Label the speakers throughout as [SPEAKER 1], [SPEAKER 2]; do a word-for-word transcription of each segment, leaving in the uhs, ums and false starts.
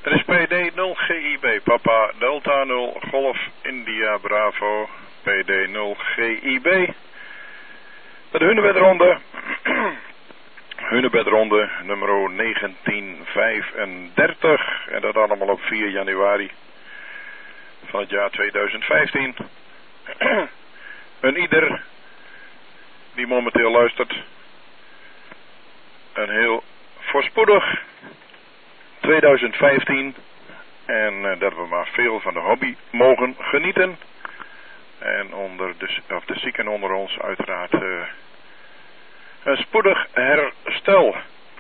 [SPEAKER 1] Het is P D nul G I B, Papa Delta nul, Golf India Bravo, P D nul G I B. De Hunebedronde, Hunebedronde nummer negentien vijfendertig. En dat allemaal op vier januari van het jaar tweeduizend vijftien. En ieder die momenteel luistert, een heel voorspoedig tweeduizend vijftien. En uh, dat we maar veel van de hobby mogen genieten. En onder de, of de zieken onder ons uiteraard uh, een spoedig herstel.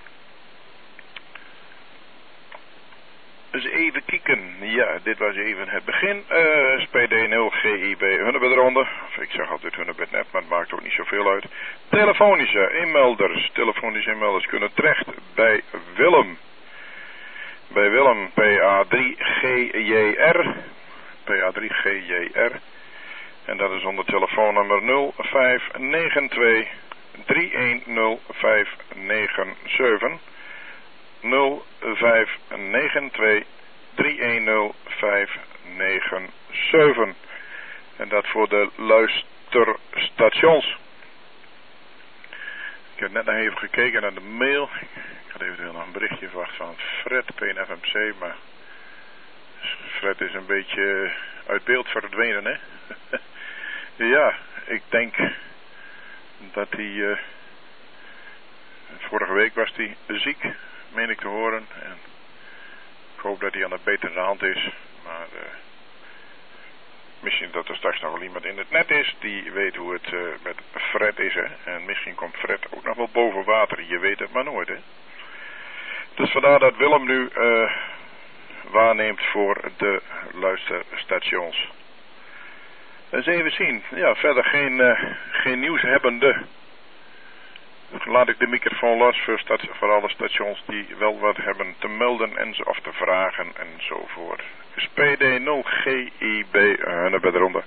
[SPEAKER 1] Dus even kijken. Ja, dit was even het begin. Uh, S P D nul G I B Hunebedronde. Of ik zeg altijd Hunebednet, maar het maakt ook niet zoveel uit. Telefonische inmelders. Telefonische inmelders kunnen terecht bij Willem. Bij Willem P A drie G J R. P A drie G J R. En dat is onder telefoonnummer nul vijf negen twee drie een nul vijf negen zeven. nul vijf negen twee drie een nul vijf negen zeven. En dat voor de luisterstations. Ik heb net nog even gekeken naar de mail. Ik had eventueel nog een berichtje verwacht van Fred, P N F M C, maar Fred is een beetje uit beeld verdwenen, hè? Ja, ik denk dat hij, uh, vorige week was hij ziek, meen ik te horen. En ik hoop dat hij aan de betere hand is, maar uh, misschien dat er straks nog wel iemand in het net is die weet hoe het uh, met Fred is, hè. En misschien komt Fred ook nog wel boven water, je weet het maar nooit, hè. Dus vandaar dat Willem nu uh, waarneemt voor de luisterstations. Eens even zien. Ja, verder geen, uh, geen nieuws hebbende. Laat ik de microfoon los voor, stat- voor alle stations die wel wat hebben te melden en ze of te vragen enzovoort. Dus P D nul G I B Hunebedronde.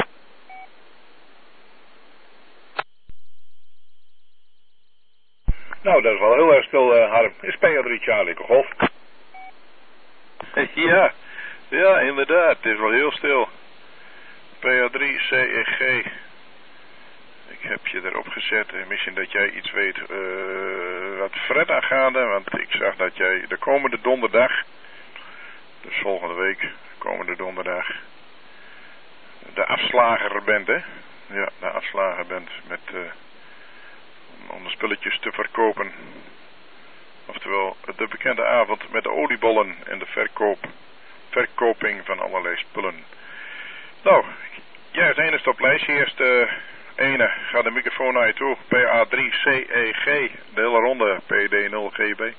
[SPEAKER 2] Nou, dat is wel heel erg stil, uh, Harm. Is P A drie Charlie Golf?
[SPEAKER 1] Ja, ja, inderdaad. Het is wel heel stil. P A drie C E G. Ik heb je erop gezet. Misschien dat jij iets weet uh, wat Fred aangaande. Want ik zag dat jij de komende donderdag, dus volgende week, komende donderdag, de afslager bent, hè? Ja, de afslager bent met, uh, om de spulletjes te verkopen. Oftewel, de bekende avond met de oliebollen en de verkoop, verkoping van allerlei spullen. Nou, jij als enigste op lijstje. Eerst uh, ene, ga de microfoon naar je toe. P A drie C E G, de hele ronde, P D nul G B.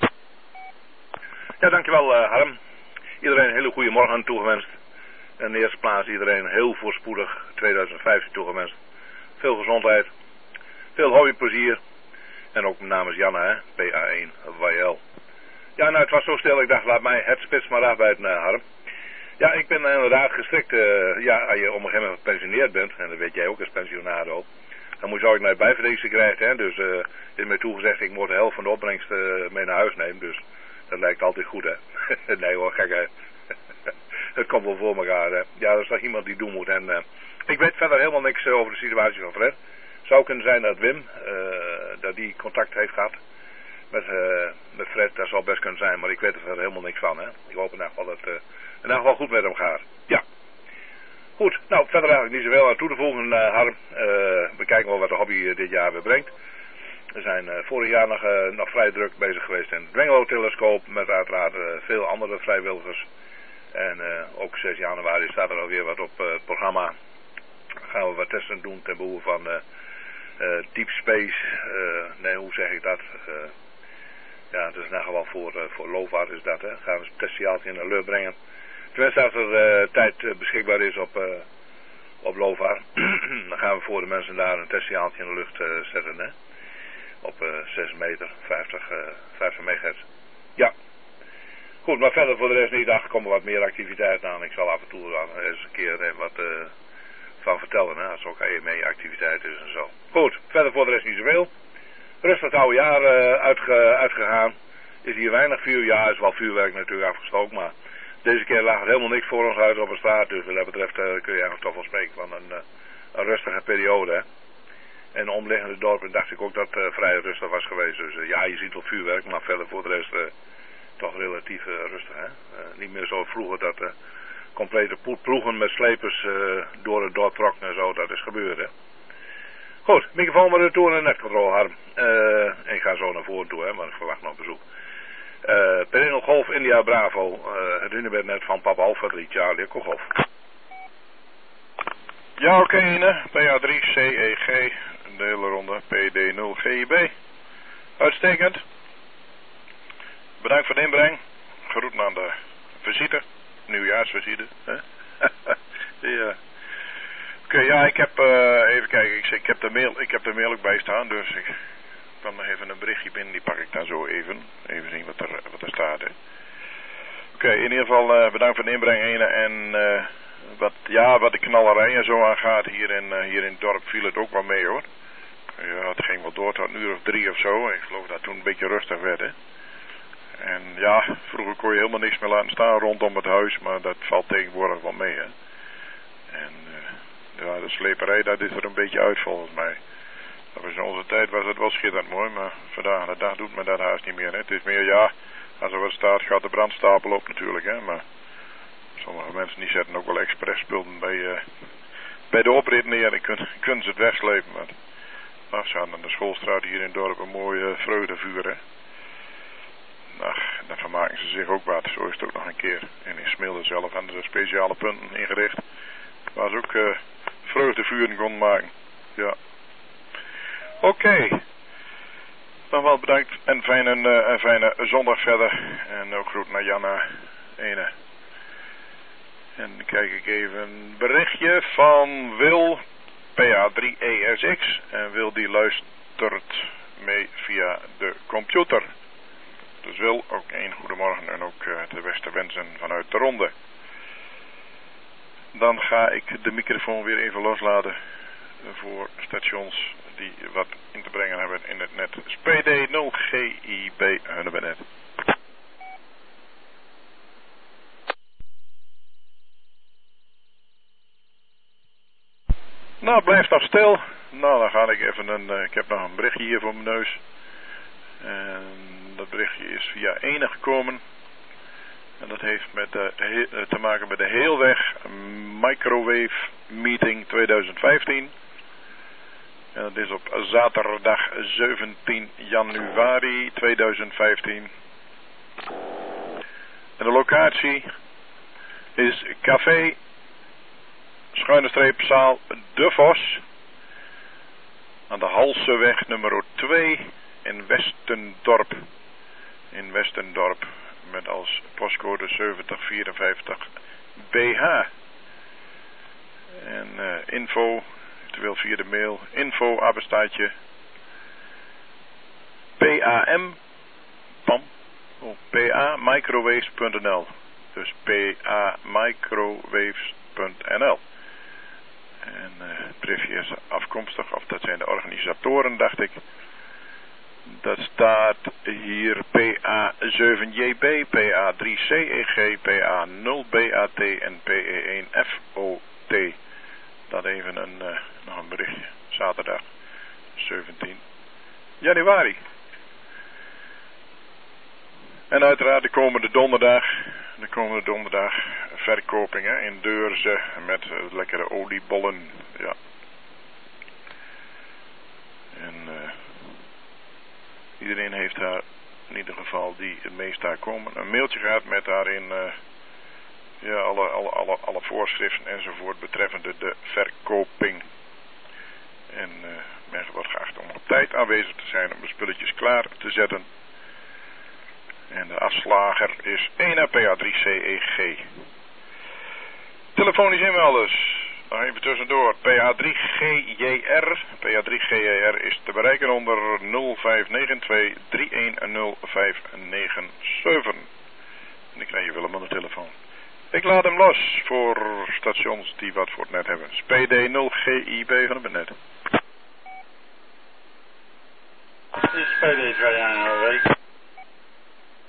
[SPEAKER 2] Ja, dankjewel uh, Harm. Iedereen een hele goede morgen toegewenst. En in de eerste plaats iedereen heel voorspoedig tweeduizend vijftien toegewenst. Veel gezondheid, veel hobbyplezier. En ook met namens Janne, hè, P A één Y L. Ja, nou, het was zo stil, ik dacht, laat mij het spits maar afbijten, uh, Harm. Ja, ik ben inderdaad gestrikt, uh, ja, als je op een gegeven moment gepensioneerd bent, en dat weet jij ook als pensionado, dan moet je ook naar bijverdiensten krijgen, hè, dus uh, is mij toegezegd, ik moet de helft van de opbrengst uh, mee naar huis nemen, dus dat lijkt altijd goed, hè. Nee hoor, gekheid. Het komt wel voor elkaar, hè. Ja, dat is toch iemand die doen moet, en uh, ik weet verder helemaal niks uh, over de situatie van Fred. Het zou kunnen zijn dat Wim, uh, dat die contact heeft gehad met, uh, met Fred, dat zal best kunnen zijn, maar ik weet er verder helemaal niks van, hè. Ik hoop in ieder geval dat het uh, in ieder geval goed met hem gaat. Ja. Goed, nou verder eigenlijk niet zoveel aan toe te voegen, uh, Harm. Uh, we kijken wel wat de hobby uh, dit jaar weer brengt. We zijn uh, vorig jaar nog, uh, nog vrij druk bezig geweest in het Dwengelo-telescoop met uiteraard uh, veel andere vrijwilligers. En uh, ook zes januari staat er alweer wat op uh, het programma. Dan gaan we wat testen doen ten behoeve van uh, uh, Deep Space. Uh, nee, hoe zeg ik dat? Uh, ja, dus in ieder geval voor, uh, voor LOVAR is dat. Hè. Gaan we een testjaaltje in de lucht brengen. Tenminste, als er uh, tijd uh, beschikbaar is op, uh, op LOVAR, dan gaan we voor de mensen daar een testjaaltje in de lucht uh, zetten. Hè. Op uh, zes meter, vijftig, uh, vijftig megahertz. Ja. Goed, maar verder voor de rest niet. Daar komen wat meer activiteiten aan. Ik zal af en toe wel eens een keer even wat uh, van vertellen. Hè, als er ook E M E-activiteit is en zo. Goed, verder voor de rest niet zoveel. Rustig het oude jaar uh, uitge, uitgegaan. is hier weinig vuur. Ja, er is wel vuurwerk natuurlijk afgestoken, maar deze keer lag er helemaal niks voor ons uit op de straat. Dus wat dat betreft uh, kun je eigenlijk toch wel spreken van een, uh, een rustige periode. Hè? En de omliggende dorpen dacht ik ook dat het uh, vrij rustig was geweest. Dus uh, ja, je ziet wel vuurwerk, maar verder voor de rest uh, toch relatief uh, rustig. Hè? Uh, niet meer zo vroeger dat uh, complete ploegen met slepers uh, door het dorp trokken en zo. Dat is gebeurd, hè. Goed, microfoon maar retour naar netcontrole, Harm. Uh, ik ga zo naar voren toe, hè, maar ik verwacht nog bezoek. Uh, Perennial Golf India Bravo. Uh, herinner me net van Papa Alpha drie, Charlie Echo Golf.
[SPEAKER 1] Ja, oké, okay, P A drie C E G, de hele ronde P D nul G I B. Uitstekend. Bedankt voor de inbreng. Groeten aan de visite, nieuwjaarsvisite. ja. Oké, okay, ja, ik heb, uh, even kijken, ik, ik, heb de mail, ik heb de mail ook bij staan, dus ik kan nog even een berichtje binnen, die pak ik dan zo even. Even zien wat er, wat er staat. Oké, okay, in ieder geval uh, bedankt voor de inbreng, Ene. En uh, wat, ja, wat de knallerij en zo aangaat, hier in, uh, hier in het dorp viel het ook wel mee, hoor. Ja, het ging wel door tot een uur of drie of zo. Ik geloof dat toen een beetje rustig werd, hè. En ja, vroeger kon je helemaal niks meer laten staan rondom het huis, maar dat valt tegenwoordig wel mee, hè. En uh, ja, de sleperij, dat is er een beetje uit volgens mij. Dat was in onze tijd was het wel schitterend mooi, maar vandaag de dag doet men dat haast niet meer, hè. Het is meer, ja, als er wat staat gaat de brandstapel op natuurlijk, hè. Maar sommige mensen die zetten ook wel expres spullen bij, uh, bij de oprit neer en kunnen, kunnen ze het wegslepen. Maar ach, ze hadden aan de schoolstraat hier in het dorp een mooi uh, vreugdevuur, hè. Ach, dan vermaken ze zich ook wat. Zo is het ook nog een keer. En in Smilde zelf hadden ze speciale punten ingericht. Waar ze ook uh, vreugdevuren konden maken. Ja. Oké. Okay. Dan wel bedankt. En fijne, uh, een fijne zondag verder. En ook groet naar Janna. Ene. En dan kijk ik even een berichtje van Wil. P A drie E S X. En Wil die luistert mee via de computer. Dus Wil, ook een goedemorgen en ook uh, de beste wensen vanuit de ronde. Dan ga ik de microfoon weer even loslaten voor stations die wat in te brengen hebben in het net. P D nul G I B Hunnebenet. Nou, blijf nog stil. Nou, dan ga ik even een, uh, ik heb nog een berichtje hier voor mijn neus. En dat berichtje is via Ene gekomen. En dat heeft met de, he, te maken met de Heelweg Microwave Meeting twintig vijftien. En dat is op zaterdag zeventien januari tweeduizend vijftien. En de locatie is Café schuine streep zaal De Vos. Aan de Halseweg nummer twee in Westendorp. In Westendorp. Met als postcode zeventig vierenvijftig B H. En uh, info, eventueel via de mail, info apenstaartje P A M Pam, oh, P A microwaves punt n l. Dus P A microwaves punt n l. En uh, het briefje is afkomstig, of dat zijn de organisatoren, dacht ik. Dat staat hier P A zeven J B, P A drie C E G, P A nul B A T en P E één F O T. Dat even een, uh, nog een berichtje. Zaterdag zeventien januari. En uiteraard de komende donderdag, de komende donderdag verkopingen in Deurzen met uh, lekkere oliebollen. Ja. En uh, iedereen heeft daar in ieder geval die het meest daar komen een mailtje gehad met daarin uh, ja, alle, alle, alle, alle voorschriften enzovoort betreffende de verkoping. En uh, men wordt geacht om op tijd aanwezig te zijn om de spulletjes klaar te zetten. En de afslager is één P A drie C E G. Telefonisch inmelders. Nog even tussendoor. P A drie G J R. P A drie G J R is te bereiken onder nul vijf negen twee drie een nul vijf negen zeven. En dan krijg je Willem aan de telefoon. Ik laat hem los voor stations die wat voor het net hebben. P D nul G I B van het net.
[SPEAKER 3] Dit is P D twee een nul week.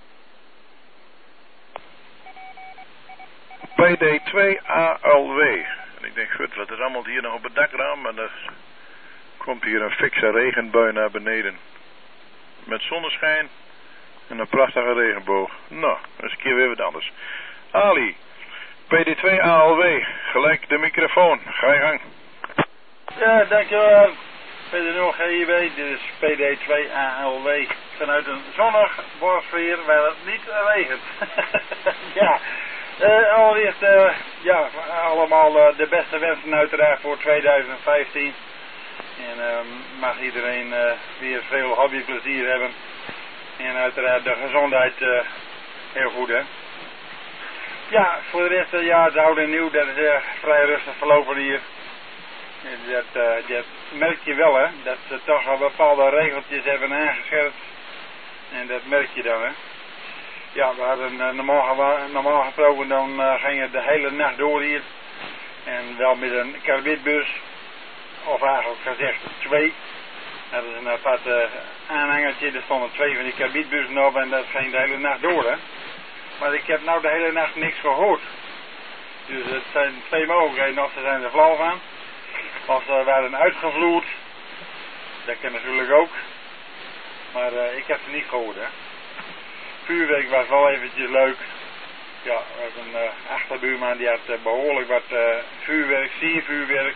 [SPEAKER 1] D twee A L W. En ik denk, goed, wat is allemaal hier nog op het dakraam? En er komt hier een fikse regenbui naar beneden. Met zonneschijn en een prachtige regenboog. Nou, eens een keer weer wat anders. Ali, P D twee A L W, gelijk de microfoon. Ga je gang.
[SPEAKER 3] Ja, dankjewel. P D nul G I B, dit is P D twee A L W. Vanuit een zonnig Borsveer waar het niet regent. Ja, uh, allereerst uh, ja, allemaal uh, de beste wensen uiteraard voor tweeduizend vijftien. En uh, mag iedereen uh, weer veel hobbyplezier hebben. En uiteraard de gezondheid uh, heel goed, hè. Ja, voor de rest, uh, ja, het oude en nieuw, dat is uh, vrij rustig verlopen hier. Dat, uh, dat merk je wel, hè, dat ze toch wel bepaalde regeltjes hebben aangescherpt. En dat merk je dan, hè. Ja, we hadden uh, normaal, normaal gesproken, dan uh, ging het de hele nacht door hier. En wel met een karbietbus, of eigenlijk gezegd twee. Dat is een apart uh, aanhangertje, er stonden twee van die karbietbussen op en dat ging de hele nacht door, hè. Maar ik heb nou de hele nacht niks gehoord. Dus het zijn twee mogelijkheden, of ze zijn er flauw van. Of ze werden uitgevloerd. Dat kan natuurlijk ook. Maar uh, ik heb ze niet gehoord, hè. Vuurwerk was wel eventjes leuk. Ja, er was een uh, achterbuurman die had uh, behoorlijk wat uh, vuurwerk, siervuurwerk.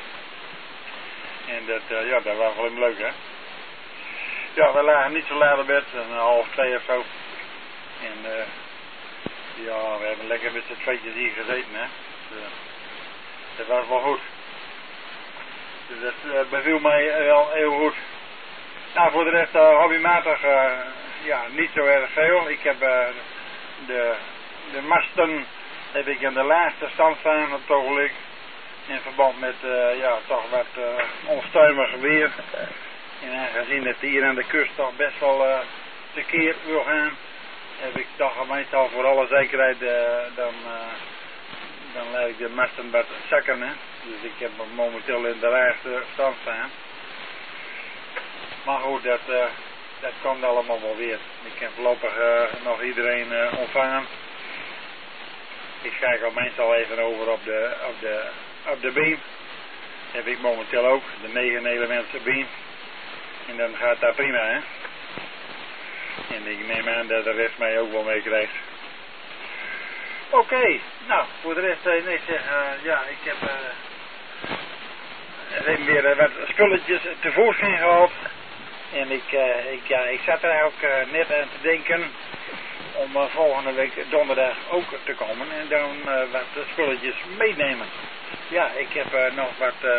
[SPEAKER 3] En dat, uh, ja, dat was wel even leuk, hè. Ja, we lagen niet zo laat op bed, een half twee of zo. En uh, ja, we hebben lekker met z'n tweetjes hier gezeten, hè. Dus, uh, dat was wel goed. Dus dat uh, beviel mij wel heel goed. Nou, voor de rest uh, hobbymatig, uh, ja, niet zo erg veel. Ik heb uh, de, de masten heb ik in de laagste stand staan op het ogenblik. In verband met, uh, ja, toch wat uh, onstuimig weer. En aangezien het hier aan de kust toch best wel uh, tekeer wil gaan, heb ik toch meestal voor alle zekerheid, uh, dan, uh, dan laat ik de masten wat zakken, hè. Dus ik heb hem momenteel in de laagste stand staan. Maar goed, dat, uh, dat komt allemaal wel weer. Ik kan voorlopig uh, nog iedereen uh, ontvangen. Ik schakel meestal even over op de, op de, op de beam. Dat heb ik momenteel ook, de negen elementen beam. En dan gaat dat prima, hè. En ik neem aan dat de rest mij ook wel meekrijgt. Oké, okay, nou, voor de rest, uh, nee, zeg, uh, ja, ik heb uh, even weer uh, wat spulletjes tevoorschijn gehaald. En ik, uh, ik, ja, ik zat er eigenlijk uh, net aan te denken om uh, volgende week donderdag ook te komen en dan uh, wat spulletjes meenemen. Ja, ik heb uh, nog wat uh,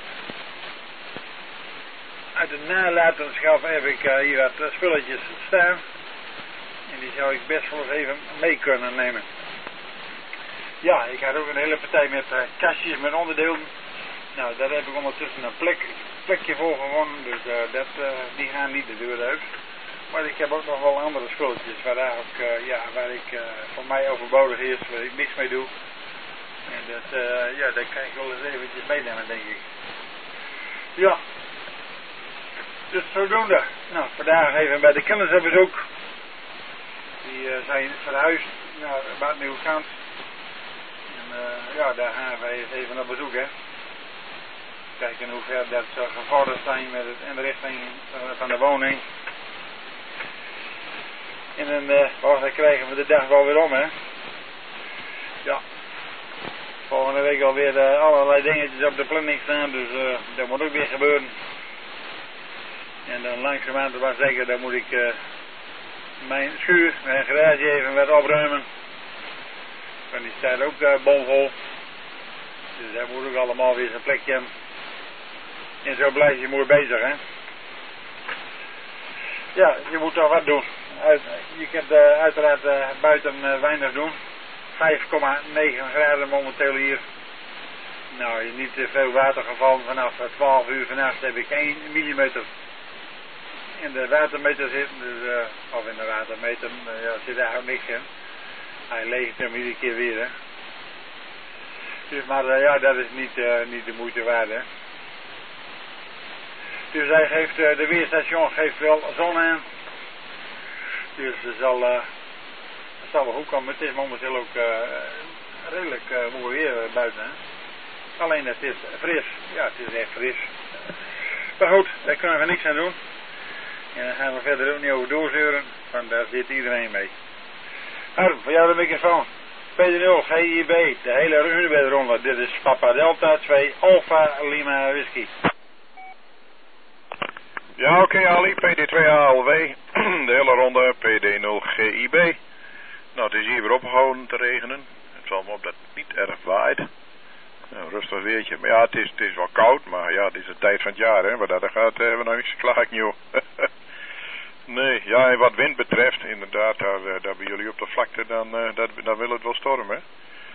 [SPEAKER 3] uit de nalatenschap heb ik uh, hier wat uh, spulletjes staan. En die zou ik best wel eens even mee kunnen nemen. Ja, ik had ook een hele partij met uh, kastjes met onderdelen. Nou, daar heb ik ondertussen een plek, plekje voor gewonnen, dus uh, dat, uh, die gaan niet de deur uit. Maar ik heb ook nog wel andere spulletjes waar, eigenlijk, uh, ja, waar ik uh, voor mij overbodig is, waar ik niks mee doe. En dat, uh, ja, dat kan ik wel eens eventjes meenemen, denk ik. Ja. Dus zodoende. Nou, vandaag even bij de kinderen op bezoek. Die uh, zijn verhuisd naar Bad Nieuwkant. En uh, ja, daar gaan wij eens even op bezoek, hè. Kijken hoe ver dat ze gevorderd zijn met het in de richting van de woning. En dan, uh, oh, dan krijgen we de dag wel weer om, hè. Ja. Volgende week alweer uh, allerlei dingetjes op de planning staan, dus uh, dat moet ook weer gebeuren. En dan langzamerhand, maar zeker, dan moet ik uh, mijn schuur, mijn garage even wat opruimen. Want die staat ook uh, bomvol. Dus daar moet ook allemaal weer zijn plekje hebben. En zo blijf je mooi bezig, hè. Ja, je moet toch wat doen. Uit, je kunt uh, uiteraard uh, buiten uh, weinig doen. vijf komma negen graden momenteel hier. Nou, je niet te veel water gevallen. Vanaf twaalf uur vannacht heb ik één millimeter in de watermeter zitten. Dus, uh, of in de watermeter, uh, ja, zit eigenlijk niks in. Hij leegt hem iedere keer weer, hè. Dus, maar uh, ja, dat is niet, uh, niet de moeite waard, hè. Dus hij geeft, uh, de weerstation geeft wel zon aan. Dus het zal, uh, het zal wel goed komen. Het is momenteel ook uh, redelijk uh, mooi weer uh, buiten. Hè? Alleen het is fris. Ja, het is echt fris. Maar goed, daar kunnen we niks aan doen. En daar gaan we verder ook niet over doorzeuren, want daar zit iedereen mee. Harm, voor jou de microfoon. P D nul G I B, de hele Runebedronde. Dit is Papa Delta twee Alpha Lima Whisky.
[SPEAKER 1] Ja, oké okay, Ali, P D twee A L W, de hele ronde, P D nul G I B. Nou, het is hier weer opgehouden te regenen. Het valt me op dat het niet erg waait. Nou, rustig weertje. Maar ja, het is, het is wel koud, maar ja, het is de tijd van het jaar, hè. Maar daar gaat, hebben we nog niks klaar, joh. Nee, ja, en wat wind betreft, inderdaad, daar, daar bij jullie op de vlakte, dan, uh, dat, dan wil het wel stormen, hè.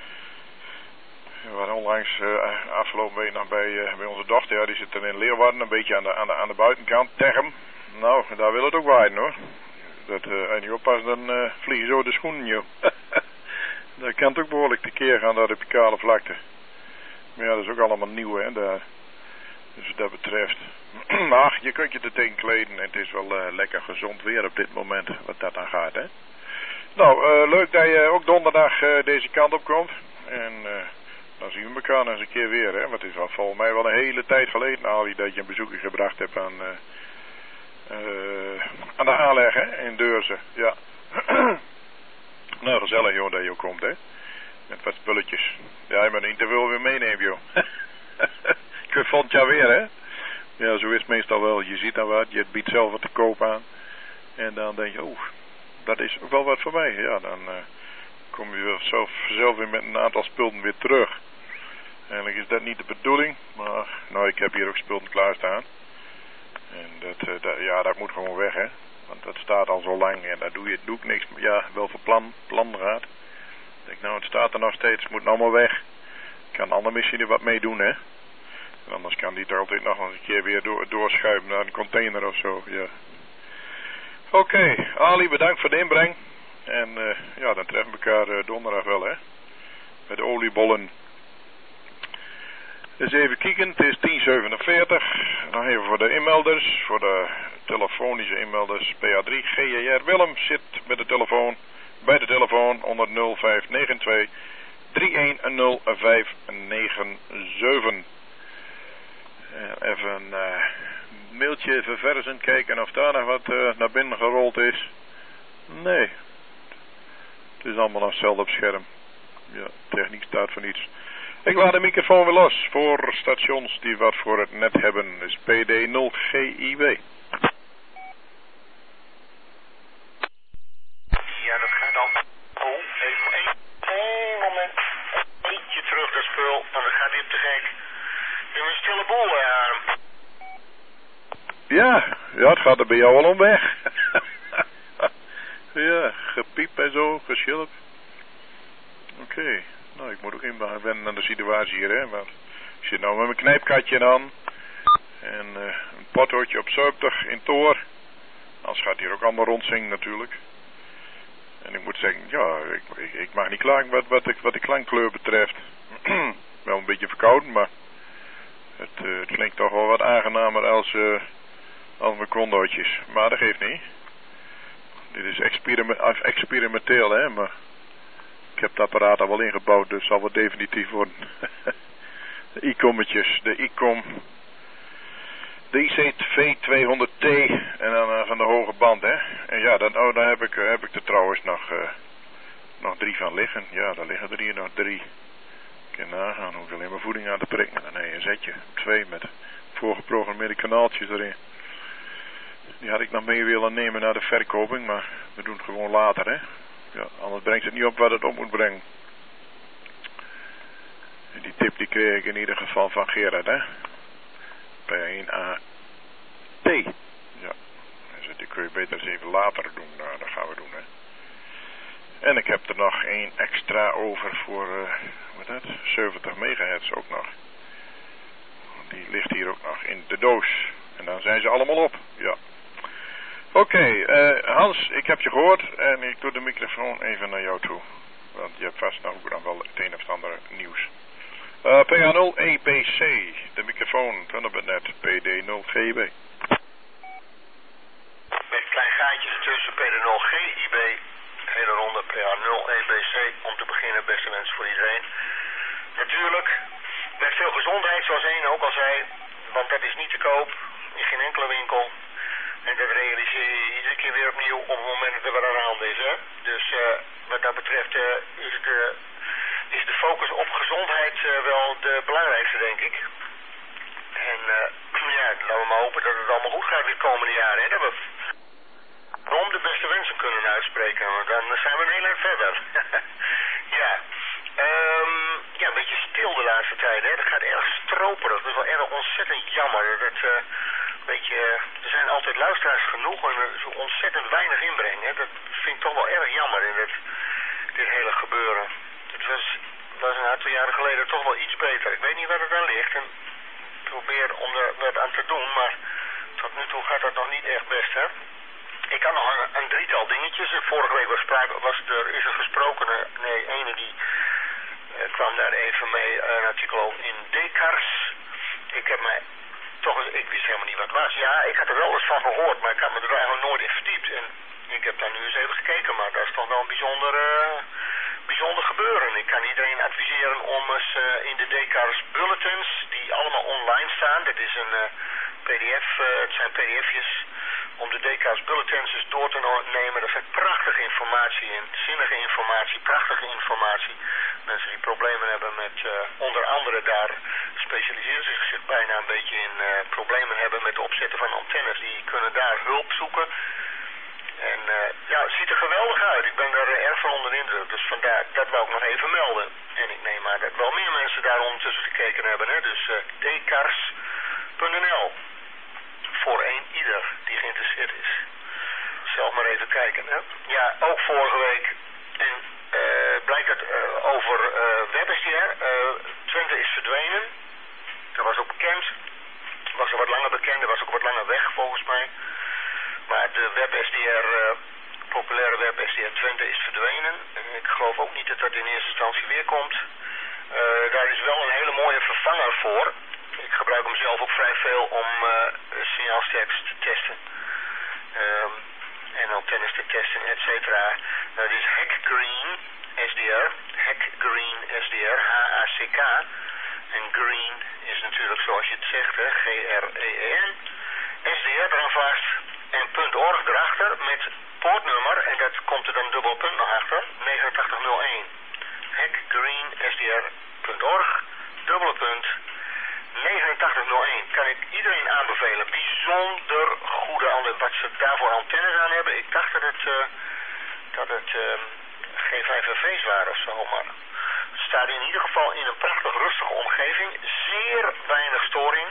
[SPEAKER 1] We waren onlangs uh, afgelopen week nog bij, uh, bij onze dochter, ja, die zit er in Leeuwarden, een beetje aan de, aan de, aan de buitenkant, Term. Nou, daar wil het ook waaien, hoor. Dat, uh, als je niet oppast, dan uh, vliegen zo de schoenen, joh. Dat kan het ook behoorlijk tekeer gaan, daar op die kale vlakte. Maar ja, dat is ook allemaal nieuw, hè, daar. Dus wat dat betreft. Maar ach, je kunt je er tegen kleden en het is wel uh, lekker gezond weer op dit moment, wat dat dan gaat, hè. Nou, uh, leuk dat je ook donderdag uh, deze kant op komt. En uh, dan zien we elkaar nog eens een keer weer, hè. Want het is al volgens mij wel een hele tijd geleden, Ali, dat je een bezoekje gebracht hebt aan, uh, uh, aan de aanleg, hè, in Deurzen. Ja. Nou, gezellig, joh, dat je ook komt, hè. Met wat spulletjes. Ja, je moet niet te veel weer meenemen, joh. Ik vind volgend jaar weer, hè. Ja, zo is het meestal wel. Je ziet dan wat, je biedt zelf wat te koop aan. En dan denk je, oeh, dat is ook wel wat voor mij. Ja, dan uh, kom je zelf, zelf weer met een aantal spullen weer terug. Eigenlijk is dat niet de bedoeling. Maar, nou, ik heb hier ook spullen klaarstaan. En dat, uh, dat, ja, dat moet gewoon weg, hè. Want dat staat al zo lang en daar doe je doe ik niks. Ja, wel voor plan, planraad. Ik denk, nou, het staat er nog steeds, het moet allemaal weg. Ik kan ander misschien er wat mee doen, hè. En anders kan die er altijd nog eens een keer weer door, doorschuiven naar een container of zo, ja. Oké, okay, Ali, bedankt voor de inbreng. En uh, ja, dan treffen we elkaar uh, donderdag wel, hè. Bij de oliebollen. Dus even kijken, het is tien zevenenveertig. Nog even voor de inmelders, voor de telefonische inmelders. P A drie G J R Willem zit met de telefoon, bij de telefoon onder nul vijf negen twee drie een nul vijf negen zeven. Even een uh, mailtje verversen, kijken of daar nog wat uh, naar binnen gerold is. Nee. Het is allemaal nog hetzelfde op scherm. Ja, techniek staat voor niets. Ik laat de microfoon weer los voor stations die wat voor het net hebben. Dus P D nul G I B.
[SPEAKER 4] Ja, dat gaat dan. Oh, even één, één moment. Eentje terug, dat spul. Want dat gaat weer te gek. Je hebt een stille boel, uh.
[SPEAKER 1] Ja, ja, het gaat er bij jou al om weg. Ja, gepiep en zo, geschilp. Oké, okay. Nou, ik moet ook even wennen aan de situatie hier, hè. Want ik zit nou met mijn knijpkatje aan. En uh, een pothootje op zeventig in toor. Anders gaat hier ook allemaal rondzingen natuurlijk. En ik moet zeggen, ja, ik, ik, ik mag niet klagen wat, wat, de, wat de klankkleur betreft. Wel een beetje verkouden, maar het, uh, het klinkt toch wel wat aangenamer als, uh, als mijn kondootjes. Maar dat geeft niet. Dit is experiment, experimenteel, hè, maar ik heb het apparaat al wel ingebouwd, dus zal het definitief worden. De I-commetjes, de I-com, de I C V tweehonderd T en dan uh, van de hoge band, hè. En ja, dan, oh, dan heb ik, uh, heb ik er trouwens nog, uh, nog drie van liggen. Ja, daar liggen er hier nog drie. Ik kan nagaan, hoef ik alleen maar voeding aan te prikken. Nee, een zetje, twee met voorgeprogrammeerde kanaaltjes erin. Die had ik nog mee willen nemen naar de verkoping, maar we doen het gewoon later, hè. Ja, anders brengt het niet op wat het op moet brengen. En die tip die kreeg ik in ieder geval van Gerard, hè. P één A T. Ja, dus die kun je beter eens even later doen. Nou, dat gaan we doen, hè. En ik heb er nog één extra over voor, uh, wat is dat? zeventig megahertz ook nog. Die ligt hier ook nog in de doos. En dan zijn ze allemaal op, ja. Oké, okay, uh, Hans, ik heb je gehoord en ik doe de microfoon even naar jou toe. Want je hebt vast nog dan wel het een of ander nieuws. Uh, P A nul E B C, de microfoon van het net, P D nul G I B.
[SPEAKER 4] Met een klein gaatje ertussen, P D nul G I B, hele ronde P A nul E B C. Om te beginnen, beste mensen. wensen voor iedereen. Natuurlijk, met veel gezondheid, zoals één ook al zei, want dat is niet te koop in geen enkele winkel. En dat realiseer je iedere keer weer opnieuw op het moment dat er wat aan de hand is. Hè? Dus uh, wat dat betreft uh, is, het, uh, is de focus op gezondheid uh, wel de belangrijkste, denk ik. En uh, ja, laten we maar hopen dat het allemaal goed gaat de komende jaren. Hè? Dat we om de beste wensen kunnen uitspreken, want dan zijn we een heel eind verder. ja. Um, ja, een beetje stil de laatste tijd, hè. Dat gaat erg stroperig, dat is wel erg ontzettend jammer. Dat, uh, beetje, er zijn altijd luisteraars genoeg en er zo ontzettend weinig inbreng, hè. Dat vind ik toch wel erg jammer in dit, dit hele gebeuren. Het was, was een aantal jaren geleden toch wel iets beter. Ik weet niet waar het aan ligt en ik probeer om er wat aan te doen, maar tot nu toe gaat dat nog niet echt best, hè. Ik had nog een, een drietal dingetjes. Vorige week was, sprake, was er is er gesproken, nee, ene die uh, kwam daar even mee, uh, een artikel in Dekars. Ik heb mij toch eens, ik wist helemaal niet wat het was. Ja, ik had er wel eens van gehoord, maar ik had me er eigenlijk nooit in verdiept. En ik heb daar nu eens even gekeken, maar dat is toch wel een bijzonder, uh, bijzonder gebeuren. Ik kan iedereen adviseren om eens uh, in de Dekars bulletins, die allemaal online staan. Dit is een uh, P D F, uh, het zijn P D F'jes. Om de Dekars bulletins eens door te nemen. Dat zijn prachtige informatie en zinnige informatie, prachtige informatie. Mensen die problemen hebben met, uh, onder andere daar specialiseren zich, zich bijna een beetje in uh, problemen hebben met het opzetten van antennes. Die kunnen daar hulp zoeken. En uh, ja, het ziet er geweldig uit. Ik ben er uh, erg van onder de indruk. Dus vandaar, dat wou ik nog even melden. En ik neem aan dat wel meer mensen daar ondertussen gekeken hebben. Hè? Dus uh, dekars punt n l. Voor één ieder die geïnteresseerd is. Zelf maar even kijken. Hè? Ja, ook vorige week. En uh, blijkt het uh, over uh, WebSDR. Uh, Twente is verdwenen. Dat was ook bekend. Was er wat langer bekend. Dat was ook wat langer weg volgens mij. Maar de WebSDR, uh, populaire WebSDR Twente is verdwenen. En ik geloof ook niet dat dat in eerste instantie weer komt. Uh, daar is wel een hele mooie vervanger voor. Ik gebruik hem zelf ook vrij veel om uh, signaalsterktes te testen. Um, en antennes te testen, et cetera. Dat is Hackgreen S D R. Hackgreen S D R, H A C K. En green is natuurlijk zoals je het zegt, hè, G R E E N. S D R eraan vast. En .org erachter met poortnummer. En dat komt er dan dubbel punt nog achter. negen acht nul één. Hackgreen S D R punt org. Dubbele punt. negen acht nul één kan ik iedereen aanbevelen. Bijzonder goede antennes. Wat ze daarvoor antennes aan hebben. Ik dacht dat het, uh, dat het uh, G vijf F V's waren of zo. Maar het staat in ieder geval in een prachtig rustige omgeving. Zeer weinig storing.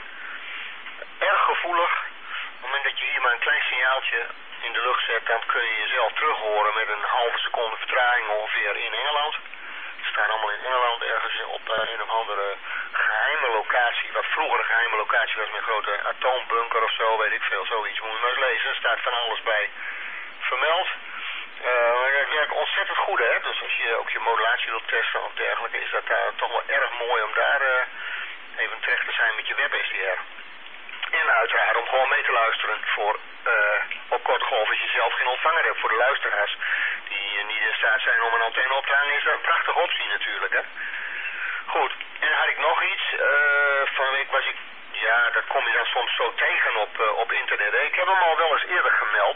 [SPEAKER 4] Erg gevoelig. Op het moment dat je hier maar een klein signaaltje in de lucht zet, dan kun je jezelf terughoren met een halve seconde vertraging ongeveer in Engeland. Ze staan allemaal in Engeland ergens op uh, een of andere geheime locatie, wat vroeger een geheime locatie was met een grote atoombunker of zo, weet ik veel, zoiets. Moet je maar eens lezen, er staat van alles bij vermeld. Uh, maar het werkt ontzettend goed, hè. Dus als je ook je modulatie wilt testen of dergelijke, is dat uh, toch wel erg mooi om daar uh, even terecht te zijn met je WebSDR. En uiteraard om gewoon mee te luisteren voor uh, op korte golf als je zelf geen ontvanger hebt voor de luisteraars die uh, niet in staat zijn om een antenne op te hangen, is dat een prachtige optie natuurlijk, hè. Goed, en dan had ik nog iets. Uh, van de week was ik, ja, dat kom je dan soms zo tegen op, uh, op internet. Ik heb hem al wel eens eerder gemeld.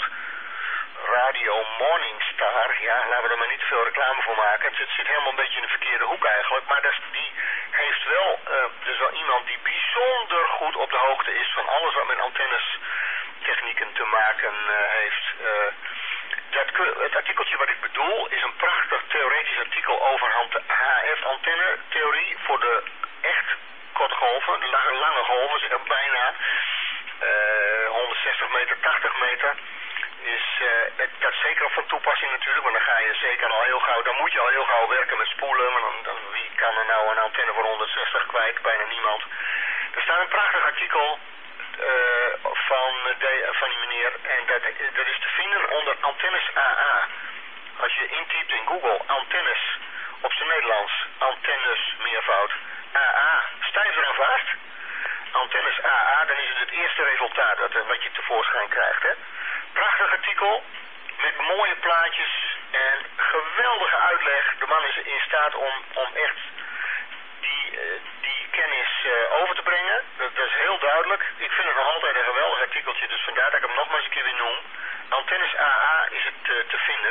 [SPEAKER 4] Radio Morningstar, ja, laten we er maar niet veel reclame voor maken. Het, het zit helemaal een beetje in de verkeerde hoek eigenlijk. Maar dat, die heeft wel, uh, dus wel iemand die bijzonder goed op de hoogte is van alles wat met antennes technieken te maken uh, heeft. Uh, dat, het artikeltje wat ik bedoel is een prachtig theoretisch artikel over H F-antenne theorie voor de echt korte golven, de lange, lange golven, zeg bijna uh, honderdzestig meter, tachtig meter. Is uh, dat, dat is zeker van toepassing natuurlijk, want dan ga je zeker al heel gauw, dan moet je al heel gauw werken met spoelen, maar dan, dan wie kan er nou een antenne voor honderdzestig kwijt? Bijna niemand. Er staat een prachtig artikel uh, van, de, van die meneer en dat, dat is te vinden onder antennes A A. Als je intypt in Google antennes op zijn Nederlands, antennes meervoud, A A, stijf eraan vast. Antennes A A, dan is het het eerste resultaat dat, wat je tevoorschijn krijgt, hè. Prachtig artikel met mooie plaatjes en geweldige uitleg. De man is in staat om, om echt die, uh, die kennis uh, over te brengen. Dat, dat is heel duidelijk. Ik vind het nog altijd een geweldig artikeltje, dus vandaar dat ik hem nog maar eens een keer weer noem. Antennes A A is het uh, te vinden.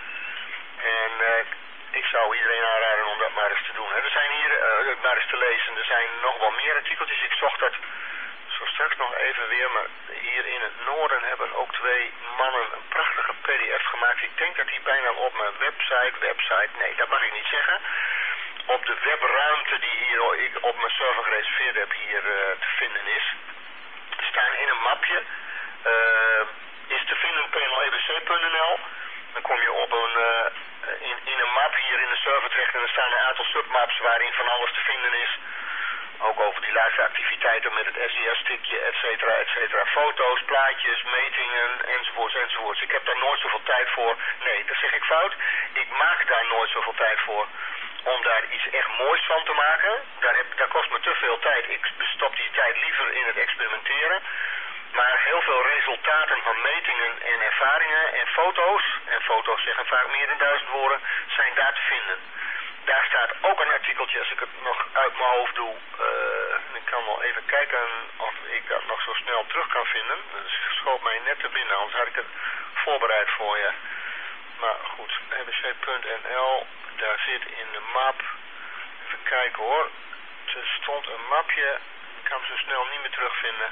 [SPEAKER 4] En uh, ik zou iedereen aanraden om dat maar eens te doen. Hè. Er zijn hier, uh, maar eens te lezen, er zijn nog wel meer artikeltjes. Ik zocht dat zo straks nog even weer, maar hier in het noorden hebben ook twee mannen een prachtige P D F gemaakt. Ik denk dat die bijna op mijn website, website, nee dat mag ik niet zeggen, op de webruimte die hier ik op mijn server gereserveerd heb hier uh, te vinden is. Er staan in een mapje, uh, is te vinden p n l e b c punt n l. Dan kom je op een, uh, in, in een map hier in de server terecht en er staan een aantal submaps waarin van alles te vinden is. Ook over die laatste activiteiten met het S I S-stickje, et cetera, et cetera. Foto's, plaatjes, metingen, enzovoorts, enzovoorts. Ik heb daar nooit zoveel tijd voor. Nee, dat zeg ik fout. Ik maak daar nooit zoveel tijd voor om daar iets echt moois van te maken. Daar, heb, daar kost me te veel tijd. Ik bestop die tijd liever in het experimenteren. Maar heel veel resultaten van metingen en ervaringen en foto's, en foto's zeggen vaak meer dan duizend woorden, zijn daar te vinden. Daar staat ook een artikeltje, als ik het nog uit mijn hoofd doe. Uh, ik kan wel even kijken of ik dat nog zo snel terug kan vinden. Dat schoot mij net te binnen, anders had ik het voorbereid voor je. Maar goed, e b c punt n l, daar zit in de map. Even kijken hoor. Er stond een mapje, ik kan hem zo snel niet meer terugvinden.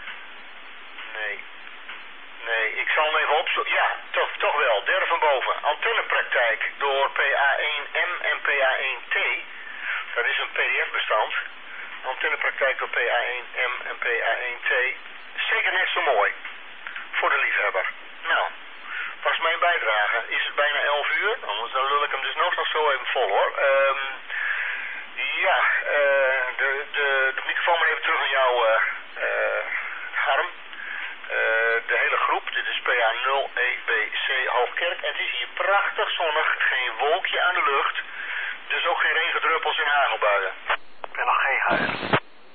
[SPEAKER 4] Nee. Nee, ik zal hem even opzoeken. Ja, toch, toch wel. Derde van boven. Antennepraktijk door P A één M en P A één T. Dat is een P D F-bestand. Antennepraktijk door P A één M en P A één T. Zeker net zo mooi. Voor de liefhebber. Nou, was mijn bijdrage. Is het bijna elf uur? Anders dan lul ik hem dus nog, nog zo even vol hoor. Um, ja, uh, de, de, de microfoon maar even terug aan jou, uh, uh, Harm. Uh, de hele groep, dit is P A nul E B C Hoogkerk. En het is hier prachtig zonnig, geen wolkje aan de lucht. Dus ook geen regendruppels en hagelbuien. Ik ben nog geen huis.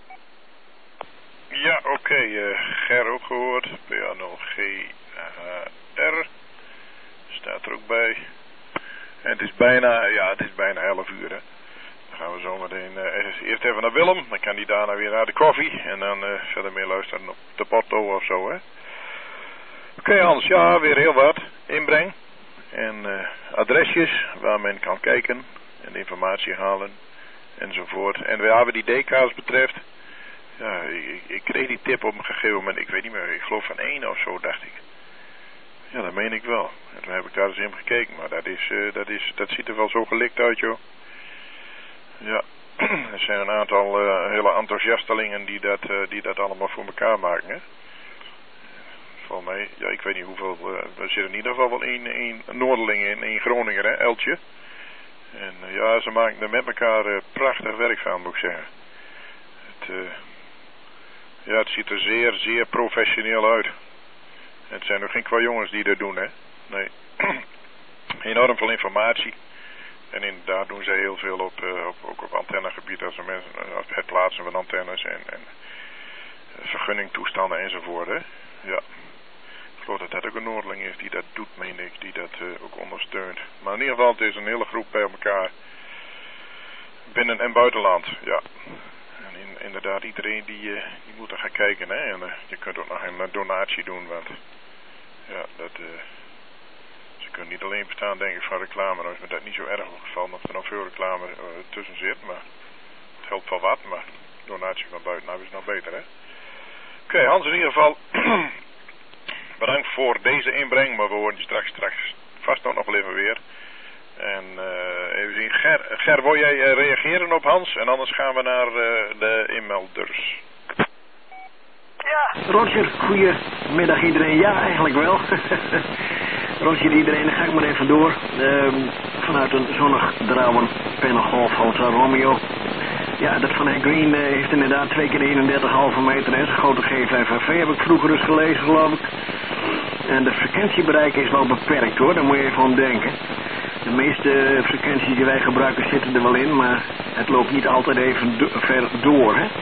[SPEAKER 1] Ja, oké. Okay, uh, Ger ook gehoord. P A nul G H R. Staat er ook bij. En het is bijna, ja, het is bijna elf uur, hè. Dan gaan we zo meteen uh, eerst even naar Willem. Dan kan hij daarna weer naar de koffie. En dan uh, verder meer luisteren op de Porto of zo, hè. Oké, okay, Hans. Ja, weer heel wat. Inbreng. En uh, adresjes waar men kan kijken. En informatie halen. Enzovoort. En we hebben die D K's betreft. Ja, ik, ik kreeg die tip op een gegeven moment. Ik weet niet meer. Ik geloof van één of zo, dacht ik. Ja, dat meen ik wel. En toen heb ik daar eens in gekeken. Maar dat, is, uh, dat, is, dat ziet er wel zo gelikt uit, joh. Ja, er zijn een aantal uh, hele enthousiastelingen die dat, uh, die dat allemaal voor elkaar maken, hè. Volgens mij, ja, ik weet niet hoeveel, uh, er zit in ieder geval wel één, één Noorderling in, één Groninger, hè, Eltje. En uh, ja, ze maken er met elkaar uh, prachtig werk van, moet ik zeggen. Het, uh, ja, het ziet er zeer, zeer professioneel uit. En het zijn nog geen qua jongens die dat doen, hè. Nee. Enorm veel informatie. En inderdaad doen zij heel veel op, uh, op, ook op antennegebied als mensen, uh, het plaatsen van antennes en, en uh, vergunningtoestanden enzovoort. Hè? Ja. Ik geloof dat dat ook een Noorderling is die dat doet, meen ik, die dat uh, ook ondersteunt. Maar in ieder geval, het is een hele groep bij elkaar binnen- en buitenland. Ja. En in, inderdaad, iedereen die, uh, die moet er gaan kijken. Hè? En uh, je kunt ook nog een donatie doen, want ja, dat... Uh, Je kunt niet alleen bestaan, denk ik, van reclame. Nou is me dat niet zo erg opgevallen of er nog veel reclame uh, tussen zit. Maar het helpt wel wat, maar donatie van buitenaf is nog beter, hè. Oké, okay, Hans, in ieder geval bedankt voor deze inbreng. Maar we horen je straks, straks vast nog wel even weer. En uh, even zien. Ger, Ger, wil jij uh, reageren op Hans? En anders gaan we naar uh, de inmelders.
[SPEAKER 5] Ja. Roger, goedemiddag iedereen. Ja, eigenlijk wel. Roger iedereen, dan ga ik maar even door. Um, vanuit een zonnig Drouwen Panel Golf Hotel Romeo. Ja, dat van Green uh, heeft inderdaad twee keer eenendertig komma vijf meter en zijn grote G vijf H V heb ik vroeger eens gelezen, geloof ik. En de frequentiebereik is wel beperkt, hoor, daar moet je even om denken. De meeste frequenties die wij gebruiken zitten er wel in, maar het loopt niet altijd even do- ver door, hè.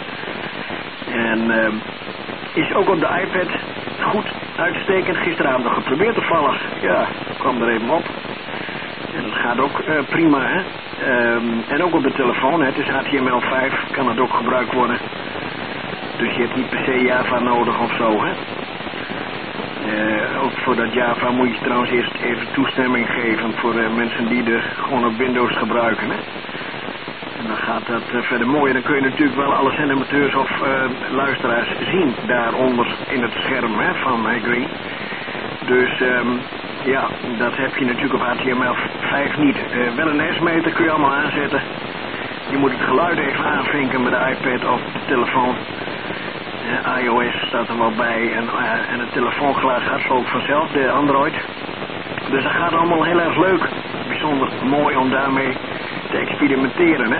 [SPEAKER 5] En uh, is ook op de iPad goed uitstekend. Gisteravond nog geprobeerd te vallen. Ja, kwam er even op. En dat gaat ook uh, prima, hè. Um, en ook op de telefoon, hè. Het is H T M L vijf, kan het ook gebruikt worden. Dus je hebt niet per se Java nodig of zo, hè. Uh, ook voor dat Java moet je trouwens eerst even toestemming geven voor uh, mensen die er gewoon op Windows gebruiken, hè. En dan gaat dat uh, verder mooi. Dan kun je natuurlijk wel alle animateurs of uh, luisteraars zien daaronder in het scherm, hè, van iGreen. Dus um, ja, dat heb je natuurlijk op H T M L vijf niet. Uh, wel een S-meter kun je allemaal aanzetten. Je moet het geluid even aanvinken met de iPad of de telefoon. Uh, iOS staat er wel bij en, uh, en het telefoongeluid gaat zo ook vanzelf, de Android. Dus dat gaat allemaal heel erg leuk. Bijzonder mooi om daarmee te experimenteren, hè.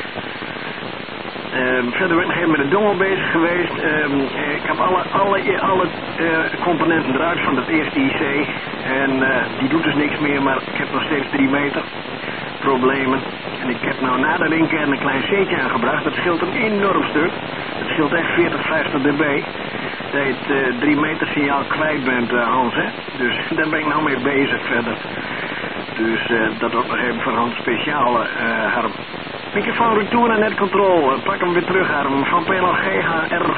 [SPEAKER 5] Um, verder ben ik nog even met de dongle bezig geweest. Um, ik heb alle, alle, alle uh, componenten eruit van het eerste I C. En uh, die doet dus niks meer, maar ik heb nog steeds drie meter problemen. En ik heb nou na de linker een klein C'tje aangebracht. Dat scheelt een enorm stuk. Het scheelt echt veertig, vijftig dB. Dat je het uh, drie meter signaal kwijt bent, uh, Hans, hè. Dus daar ben ik nou mee bezig verder. Dus uh, dat ook nog even voor Hans speciale, uh, Harm. Microfoon retour en net control. Uh, pak hem weer terug, Harm. Van P L G H R.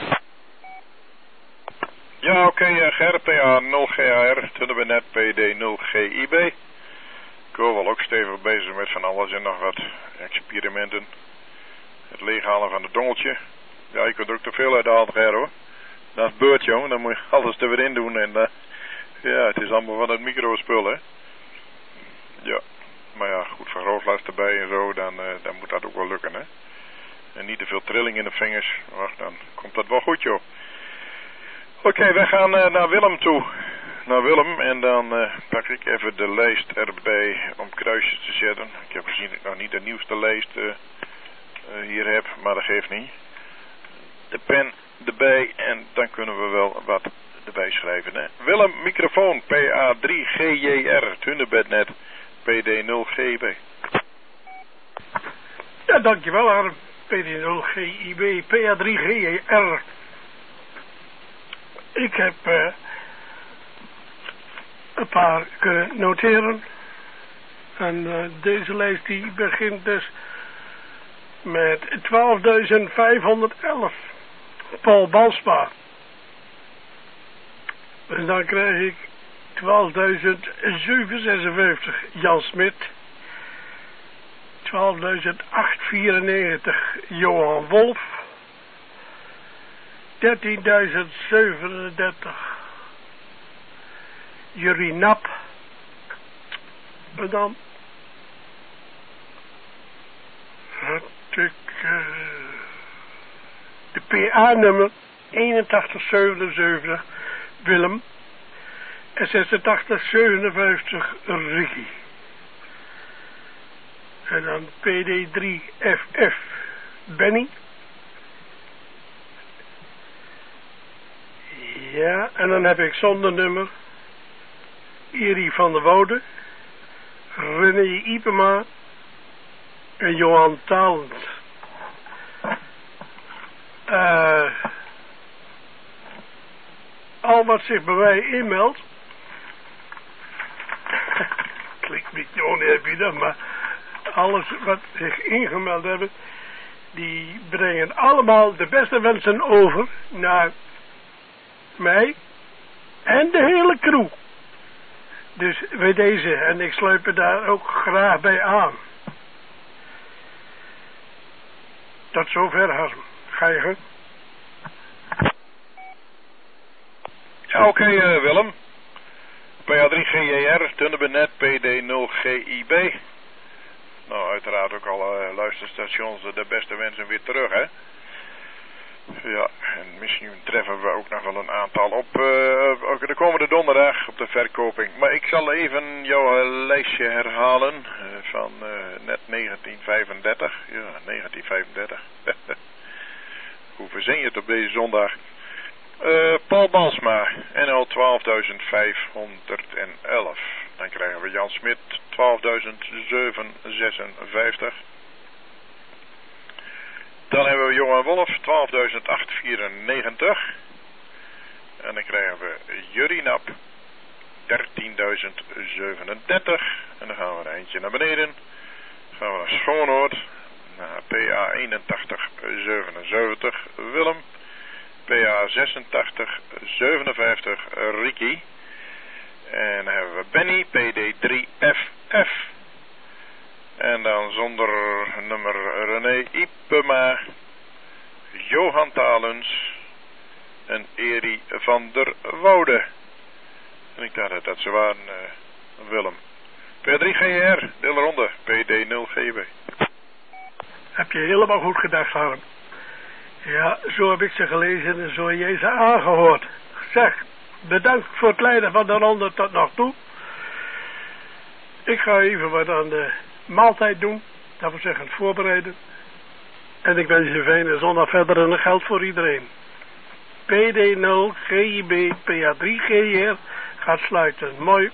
[SPEAKER 1] Ja, oké, okay, uh, Ger, P A nul G H R, toen we net P D nul G I B. Ik ben wel ook stevig bezig met van alles en nog wat experimenten. Het leeghalen van het dongeltje. Ja, je kunt er ook te veel uit halen, Ger, hoor. Dat is beurt, jongen, dan moet je alles er weer in doen en uh, ja, het is allemaal van het microspul, hè. Ja, maar ja, goed, vergrootglas erbij en zo, dan, uh, dan moet dat ook wel lukken, hè. En niet te veel trilling in de vingers, wacht, dan komt dat wel goed, joh. Oké, okay, we gaan uh, naar Willem toe. Naar Willem en dan uh, pak ik even de lijst erbij om kruisjes te zetten. Ik heb gezien dat ik nog niet de nieuwste lijst uh, uh, hier heb, maar dat geeft niet. De pen erbij en dan kunnen we wel wat erbij schrijven, hè. Willem, microfoon, P A drie G J R, Thunderbird P D nul G I B.
[SPEAKER 6] Ja, dankjewel, Harm. P D nul G I B, P A drie G J R. Ik heb uh, een paar kunnen noteren. En uh, deze lijst die begint dus met twaalfduizend vijfhonderdelf. Paul Balsma. En dan krijg ik twaalfduizend zevenhonderdzesenvijftig Jan Smit. twaalfduizend achthonderdvierennegentig Johan Wolf. dertienduizend zevenendertig Jurie Nap. En dan had ik uh, de P A-nummer eenentachtig zevenenzeventig Willem en zesentachtig zevenenvijftig Ricky. En dan P D drie F F Benny. Ja, en dan heb ik zonder nummer Iri van der Woude, René Ipema en Johan Talent. Uh, al wat zich bij mij inmeldt, klinkt niet oneerbiedig, maar alles wat zich ingemeld hebben, die brengen allemaal de beste wensen over naar mij en de hele crew. Dus bij deze, en ik sluit me daar ook graag bij aan. Tot zover, Harm. Ga je gang.
[SPEAKER 1] Ja, oké, okay, uh, Willem. P A drie G J R, Thunderbird P D nul G I B. Nou, uiteraard ook alle uh, luisterstations uh, de beste wensen weer terug, hè. Ja, en misschien treffen we ook nog wel een aantal op uh, ook de komende donderdag op de verkoping. Maar ik zal even jouw uh, lijstje herhalen uh, van uh, net negentien vijfendertig. Ja, negentien vijfendertig. Hoe verzin je het op deze zondag? Uh, Paul Balsma, N L twaalfduizend vijfhonderdelf. Dan krijgen we Jan Smit, twaalfduizend zevenhonderdzesenvijftig. Dan hebben we Johan Wolf, twaalfduizend achthonderdvierennegentig. En dan krijgen we Jurie Nap, dertienduizend zevenendertig. En dan gaan we een eindje naar beneden. Dan gaan we naar Schoonoord. Naar P A eenentachtig zevenenzeventig Willem. P A zesentachtig zevenenvijftig Ricky. En dan hebben we Benny, P D drie F F. En dan zonder nummer René Ipema, Johan Talens en Eri van der Woude. En ik dacht dat ze waren, uh, Willem. P drie G R, deelronde, P D nul G B.
[SPEAKER 6] Heb je helemaal goed gedacht, Harm. Ja, zo heb ik ze gelezen en zo heb jij ze aangehoord. Zeg, bedankt voor het leiden van de ronde tot nog toe. Ik ga even wat aan de maaltijd doen. Dat wil zeggen het voorbereiden. En ik wens je fijne zondag verder en geld voor iedereen. P D nul G I B P A drie G R gaat sluiten. Mooi.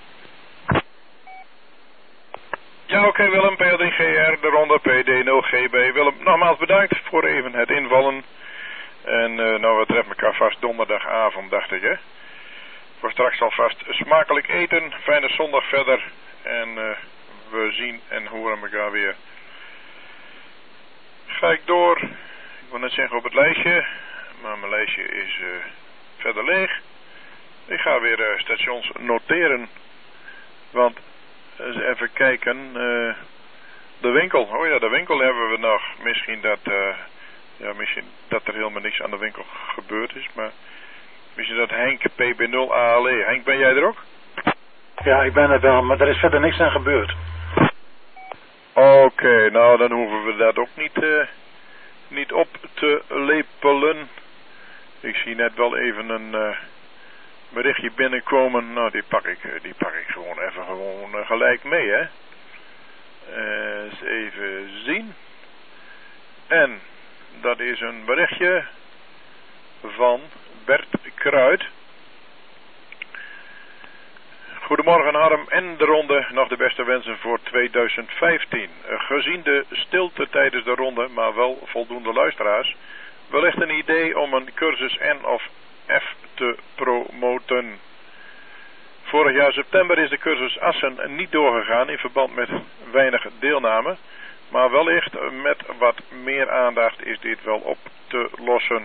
[SPEAKER 1] Ja, oké okay, Willem, P A drie G R, de ronde P D nul G B. Willem, nogmaals bedankt voor even het invallen. En uh, nou, we treffen elkaar vast donderdagavond, dacht ik, hè. Voor straks alvast smakelijk eten. Fijne zondag verder. En uh, we zien en horen elkaar weer. Ga ik door. Ik wil net zeggen op het lijstje. Maar mijn lijstje is uh, verder leeg. Ik ga weer uh, stations noteren. Want, eens even kijken. Uh, de winkel. Oh ja, de winkel hebben we nog. Misschien dat, uh, ja, misschien dat er helemaal niks aan de winkel gebeurd is. Maar misschien dat Henk P B nul A L E. Henk, ben jij er ook?
[SPEAKER 3] Ja, ik ben er wel, maar er is verder niks aan gebeurd.
[SPEAKER 1] Oké, okay, nou dan hoeven we dat ook niet, uh, niet op te lepelen. Ik zie net wel even een uh, berichtje binnenkomen. Nou, die pak ik, die pak ik gewoon even gewoon uh, gelijk mee, hè. Uh, eens even zien. En dat is een berichtje van Bert Kruid. Goedemorgen Harm en de ronde, nog de beste wensen voor tweeduizend vijftien. Gezien de stilte tijdens de ronde, maar wel voldoende luisteraars, wellicht een idee om een cursus N of F te promoten. Vorig jaar september is de cursus Assen niet doorgegaan in verband met weinig deelname, maar wellicht met wat meer aandacht is dit wel op te lossen.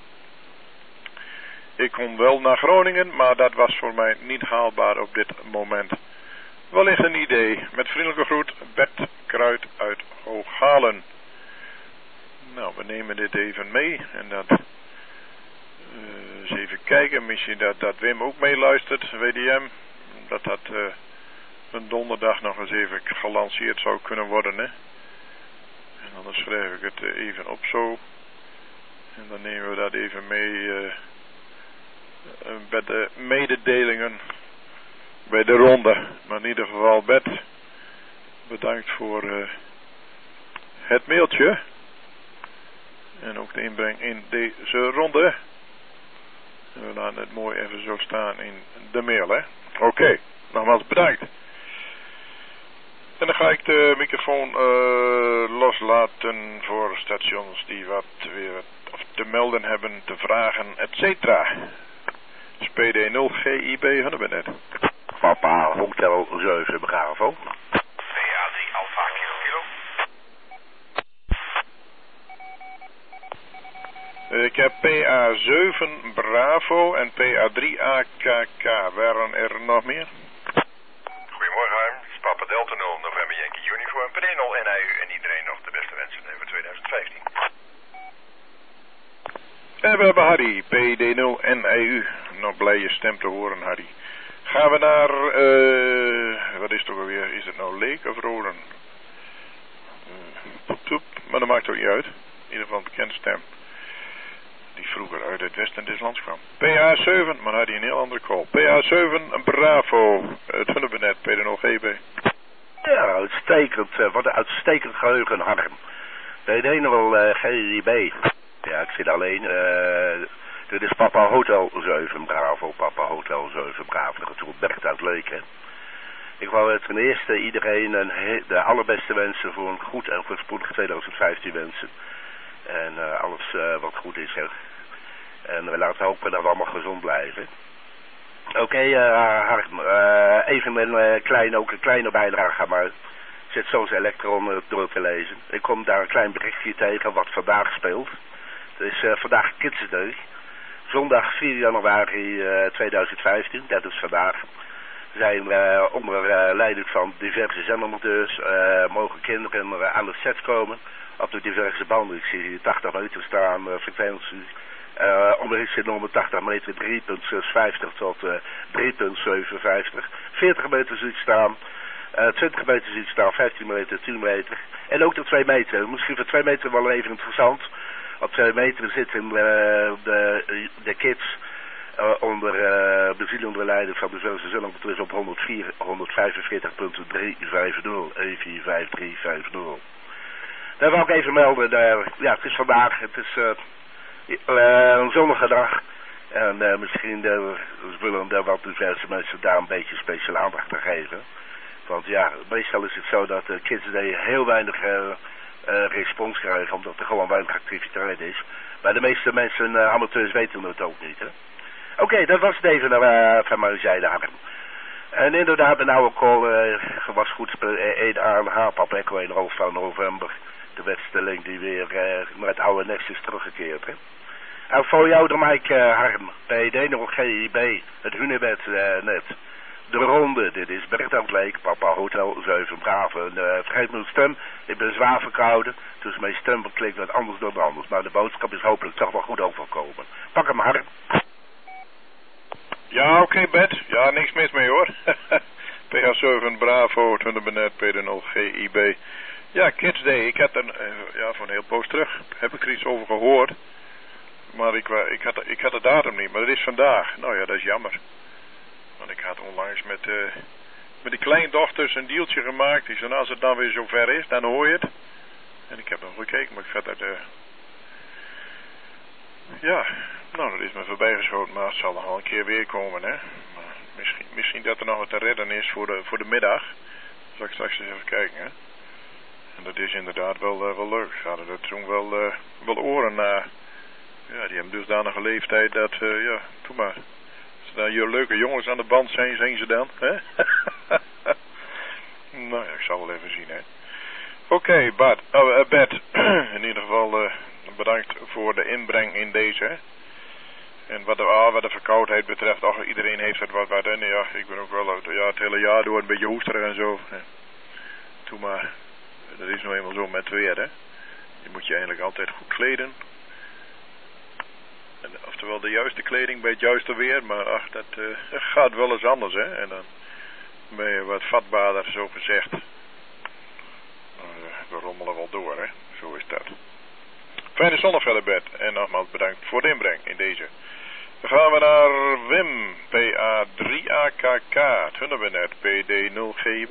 [SPEAKER 1] Ik kon wel naar Groningen, maar dat was voor mij niet haalbaar op dit moment. Wellicht een idee. Met vriendelijke groet, Bert Kruid uit Hooghalen. Nou, we nemen dit even mee. En dat... Uh, eens even kijken. Misschien dat, dat Wim ook meeluistert, W D M. Dat dat uh, een donderdag nog eens even gelanceerd zou kunnen worden, hè. En anders schrijf ik het uh, even op zo. En dan nemen we dat even mee... Uh, bij de mededelingen bij de ronde. Maar in ieder geval Bert, bedankt voor uh, het mailtje en ook de inbreng in deze ronde. We laten het mooi even zo staan in de mail, hè. Oké, okay, nogmaals bedankt. En dan ga ik de microfoon uh, loslaten voor stations die wat weer of te melden hebben, te vragen, et cetera. P D nul G I B Hunnebenet.
[SPEAKER 7] Papa Hotel zeven Bravo.
[SPEAKER 4] P A drie Alpha Kilo Kilo.
[SPEAKER 1] Ik heb P A zeven Bravo en P A drie A K K. Waren er nog meer?
[SPEAKER 8] Goedemorgen Harm, dit is Papa Delta nul November Yankee Uniform. P D nul N I U en iedereen nog de beste wensen voor tweeduizend vijftien.
[SPEAKER 1] En we hebben Harry, P D nul N I U. Nou, blij je stem te horen, Harry. Gaan we naar, uh, wat is het ook alweer? Is het nou Leek of Roden? Uh, maar dat maakt ook niet uit. In ieder geval een bekende stem. Die vroeger uit het westen des lands kwam. P A zeven, maar had hij een heel andere call. P A zeven, Bravo. Het Hunnebenet, P D nul G B.
[SPEAKER 7] Ja, uitstekend. Uh, wat een uitstekend geheugen, Harm. P D nul uh, G I B. Ja, ik zit alleen. Uh, dit is Papa Hotel zeven Bravo. Papa Hotel zeven Bravo. Natuurlijk Bert uit Leek, hè. Ik wou ten eerste iedereen een de allerbeste wensen voor een goed en voorspoedig tweeduizend vijftien wensen. En uh, alles uh, wat goed is, hè. En we laten hopen dat we allemaal gezond blijven. Oké, okay, uh, Harm. Uh, even een uh, klein, ook een kleine bijdrage, maar ik zit zoals Elektron uh, door te lezen. Ik kom daar een klein berichtje tegen wat vandaag speelt. Het is uh, vandaag Kids Day. Zondag vier januari uh, tweeduizend vijftien, dat is vandaag. Zijn uh, onder uh, leiding van diverse zendermonteurs uh, mogen kinderen uh, aan het set komen. Op de diverse banden. Ik zie hier tachtig meter staan, uh, frequenties. Uh, omricht nummer tachtig meter drie komma zesenvijftig tot uh, drie komma zevenenvijftig. veertig meter zie ik staan. Uh, twintig meter zie ik staan, vijftien meter, tien meter. En ook de twee meter. Misschien voor twee meter wel even interessant. Op twee meter zitten uh, de, de kids uh, onder uh, bezielende leiding van de Zeeuwse zendermonteurs op honderdvier, honderdvijfenveertig komma driehonderdvijftig. een vier vijf drie vijf nul. Dat wil ik even melden. Uh, ja, het is vandaag. Het is uh, uh, een zonnige dag. En uh, misschien uh, willen er wat diverse mensen daar een beetje speciale aandacht aan geven. Want ja, meestal is het zo dat uh, Kids Day heel weinig uh, uh, respons krijgen. Omdat er gewoon weinig activiteit is. Maar de meeste mensen, uh, amateurs, weten het ook niet. Oké, okay, dat was het even uh, van mijn zijde, Harm. En inderdaad, een oude call uh, was goed één A N H, Papa Echo in half van november. De wedstelling die weer uh, naar het oude nest is teruggekeerd. Hè? En voor jou de mic, uh, Harm, bij D nul G I B, het Hunebed uh, net. De ronde, dit is Berthout Leek, Papa Hotel zeven Bravo. Uh, vergeet mijn stem, ik ben zwaar verkouden, dus mijn stem klinkt wat anders dan anders. Maar de boodschap is hopelijk toch wel goed overkomen. Pak hem, Harm.
[SPEAKER 1] Ja, oké, okay, Bert. Ja, niks mis mee hoor. P H zeven Bravo, Hunebed, P D nul G I B. Ja, Kids Day, ik had er, ja, van een heel poos terug, heb ik er iets over gehoord. Maar ik, ik, had, ik had de datum niet, maar het is vandaag. Nou ja, dat is jammer. Want ik had onlangs met, uh, met die kleindochters een dealtje gemaakt. Die zei, als het dan weer zover is, dan hoor je het. En ik heb nog gekeken, maar ik ga dat... Uh... Ja, nou, dat is me voorbij geschoten, maar het zal nog wel een keer weer komen, hè. Maar misschien, misschien dat er nog wat te redden is voor de, voor de middag. Zal ik straks eens even kijken, hè. En dat is inderdaad wel, uh, wel leuk. Ze hadden er toen wel, uh, wel oren naar. Ja, die hebben dusdanige leeftijd dat, uh, ja, doe maar. Als er dan leuke jongens aan de band zijn, zijn ze dan, hè? Nou ja, ik zal wel even zien, hè. Oké, okay, Bart, oh, uh, Bert, in ieder geval uh, bedankt voor de inbreng in deze, hè. En wat de, ah, wat de verkoudheid betreft, ach, iedereen heeft het wat, wat, en ja, ik ben ook wel, ja, het hele jaar door een beetje hoesterig en zo. Ja. Doe maar. Dat is nou eenmaal zo met het weer, hè. Je moet je eigenlijk altijd goed kleden. En, oftewel de juiste kleding bij het juiste weer. Maar ach, dat uh, gaat wel eens anders, hè. En dan ben je wat vatbaarder, zo gezegd. Nou, we rommelen wel door, hè. Zo is dat. Fijne zondag verder, Bert. En nogmaals bedankt voor de inbreng in deze. Dan gaan we naar Wim. P A drie A K K. Hunebed, P D nul G I B.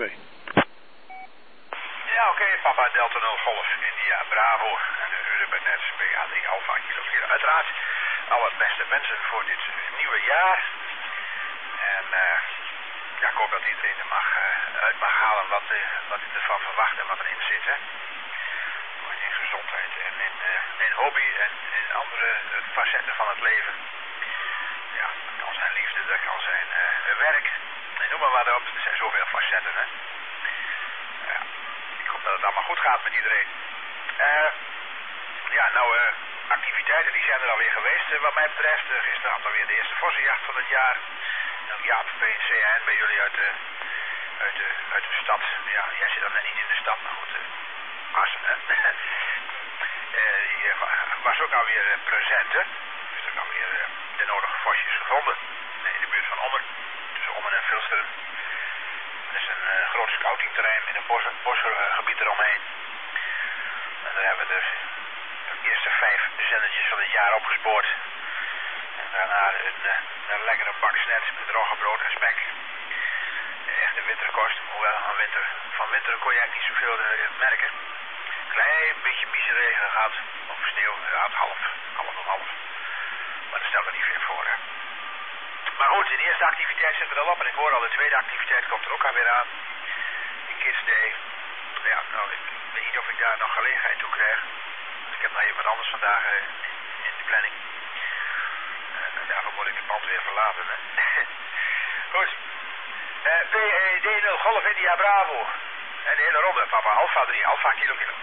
[SPEAKER 9] Ja, oké, okay, Papa Delta nul Golf India Bravo en de Hunebed P A drie Alpha Kilo vier. Uiteraard alle beste mensen voor dit nieuwe jaar. En uh, ja, ik hoop dat iedereen er mag, uh, uit mag halen wat, uh, wat hij ervan verwacht en wat erin zit. Hè. In gezondheid en in, uh, in hobby en in andere uh, facetten van het leven. Ja, dat kan zijn liefde, dat kan zijn uh, werk. En noem maar wat op, er zijn zoveel facetten. Hè. Ja. Ik hoop dat het allemaal goed gaat met iedereen. Uh, ja, nou, uh, activiteiten die zijn er alweer geweest uh, wat mij betreft. Uh, gisteren had alweer de eerste vossenjacht van het jaar. Nou, Jaap, B en C N bij jullie uit de, uit, de, uit de stad. Ja, jij zit dan net niet in de stad, maar goed. Uh, Assen, hè. uh, die uh, was ook alweer uh, present, hè. Er is ook alweer uh, de nodige vosjes gevonden. In de buurt van Ommen. Tussen Ommen en Vilsteren. Er is een uh, groot scoutingterrein in een bos, bosgebied eromheen. En daar hebben we dus de eerste vijf zendertjes van het jaar opgespoord. En daarna een, een lekkere bak snets met roggebrood en spek. Echte winterkost, hoewel van winter, van winter kon je eigenlijk niet zoveel uh, merken. Klein beetje miseregen gehad, of sneeuw, gehad, half, half om half. Maar dat stelt er niet veel voor, hè. Maar goed, de eerste activiteit zit er al op en ik hoor al, de tweede activiteit komt er ook alweer aan. De Kids Day. Ja, nou, ik weet niet of ik daar nog gelegenheid toe krijg. Dus ik heb nog even wat anders vandaag uh, in de planning. Uh, en daarvoor moet ik het pand weer verlaten. Hè. Goed. Uh, P E D nul Golf India Bravo. En de hele ronde, papa. Alfa drie, Alfa kilo kilo.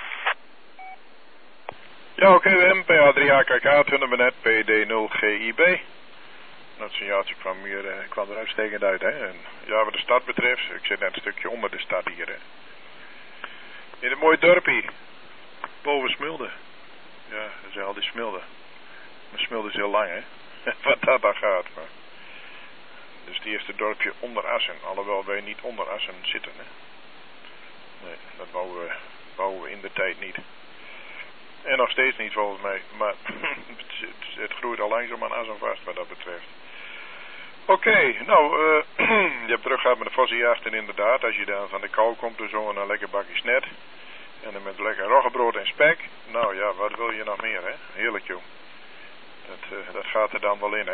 [SPEAKER 1] Ja, oké, okay, Wim. P A drie A K K, Tunnebenet, P D nul G I B. Dat signaaltje kwam, hier, uh, kwam er uitstekend uit, hè. En ja, wat de stad betreft, ik zit net een stukje onder de stad hier, hè. In een mooi dorpje. Boven Smilde. Ja, dat is al die Smilde. Maar Smilde is heel lang, hè. Wat dat dan gaat, maar. Dus het eerste dorpje onder Assen. Alhoewel wij niet onder Assen zitten, hè. Nee, dat bouwen we, bouwen we in de tijd niet. En nog steeds niet volgens mij. Maar het, het groeit al langzaam aan Assen vast wat dat betreft. Oké, okay, nou, uh, je hebt terug gehad met de Vossiejachten inderdaad. Als je dan van de kou komt, dus zo een lekker bakje snet. En dan met lekker roggebrood en spek. Nou ja, wat wil je nog meer, hè? Heerlijk, joh. Dat, uh, dat gaat er dan wel in, hè.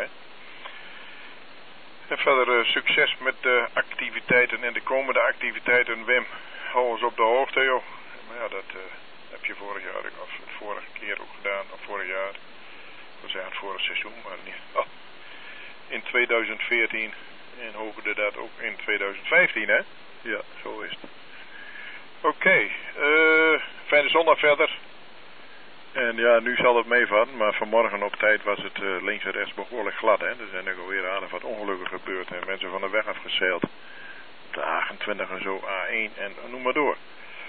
[SPEAKER 1] En verder uh, succes met de activiteiten en de komende activiteiten, Wim. Hou ons op de hoogte, joh. Maar ja, dat uh, heb je vorig jaar, of het vorige keer ook gedaan, of vorig jaar. Dat was eigenlijk het vorige seizoen, maar niet. Oh. In tweeduizend veertien en hopen we dat ook in tweeduizend vijftien, hè? Ja, zo is het. Oké, okay, uh, fijne zondag verder. En ja, nu zal het meevallen, maar vanmorgen op tijd was het uh, links en rechts behoorlijk glad, hè. Er zijn ook alweer aardig wat ongelukken gebeurd en mensen van de weg afgezeild. Op de achtentwintig en zo, A één en noem maar door.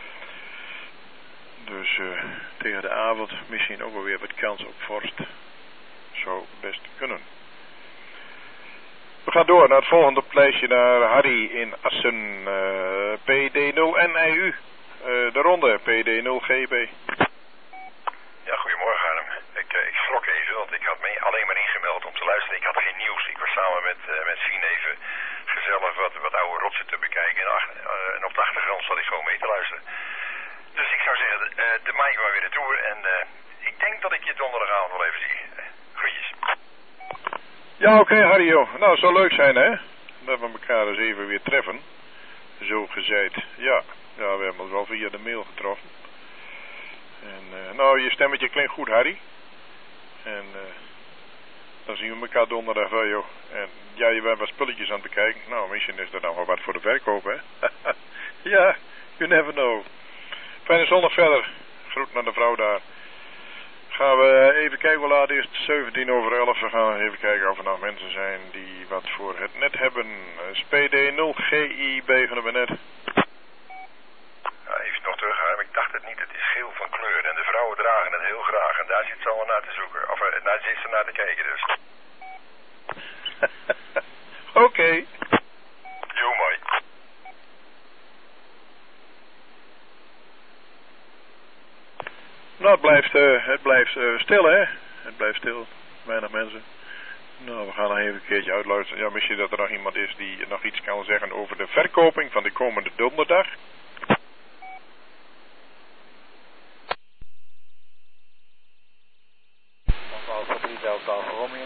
[SPEAKER 1] Dus uh, tegen de avond misschien ook alweer wat kans op vorst. Zou best kunnen. We gaan door naar het volgende lijstje, naar Harry in Assen, uh, P D nul N I U, uh, de ronde, P D nul G B.
[SPEAKER 8] Ja, goedemorgen Arm. Ik, uh, ik schrok even, want ik had me alleen maar ingemeld om te luisteren. Ik had geen nieuws. Ik was samen met, uh, met Sien even gezellig wat, wat oude rotsen te bekijken. En, ach, uh, en op de achtergrond zat ik gewoon mee te luisteren. Dus ik zou zeggen, uh, de maak maar weer de tour. En uh, ik denk dat ik je donderdagavond wel even zie. Uh, groetjes.
[SPEAKER 1] Ja, oké, okay, Harry, joh. Nou, het zou leuk zijn, hè? Dat we elkaar eens even weer treffen. Zo gezegd. Ja, ja, we hebben ons wel via de mail getroffen. En, uh, nou, je stemmetje klinkt goed, Harry. En, uh, dan zien we elkaar donderdag wel, joh. En, ja, je bent wat spulletjes aan het bekijken. Nou, misschien is er dan wel wat voor de verkoop, hè? Ja, you never know. Fijne zondag verder. Groet naar de vrouw daar. Gaan we even kijken, we laten eerst zeventien over elf. We gaan even kijken of er nog mensen zijn die wat voor het net hebben. P D nul G I B van de net.
[SPEAKER 8] Ja, even nog terug, Harm. Ik dacht het niet. Het is geel van kleur en de vrouwen dragen het heel graag. En daar zit ze allemaal naar te zoeken. Of uh, daar zit ze naar te kijken dus.
[SPEAKER 1] Oké. Okay.
[SPEAKER 8] Jo, mooi.
[SPEAKER 1] Nou, het blijft, uh, het blijft uh, stil, hè? Het blijft stil. Weinig mensen. Nou, we gaan nog even een keertje uitluisteren. Ja, misschien dat er nog iemand is die nog iets kan zeggen over de verkoping van de komende donderdag.
[SPEAKER 3] Alfa drie Delta Alfa Romeo.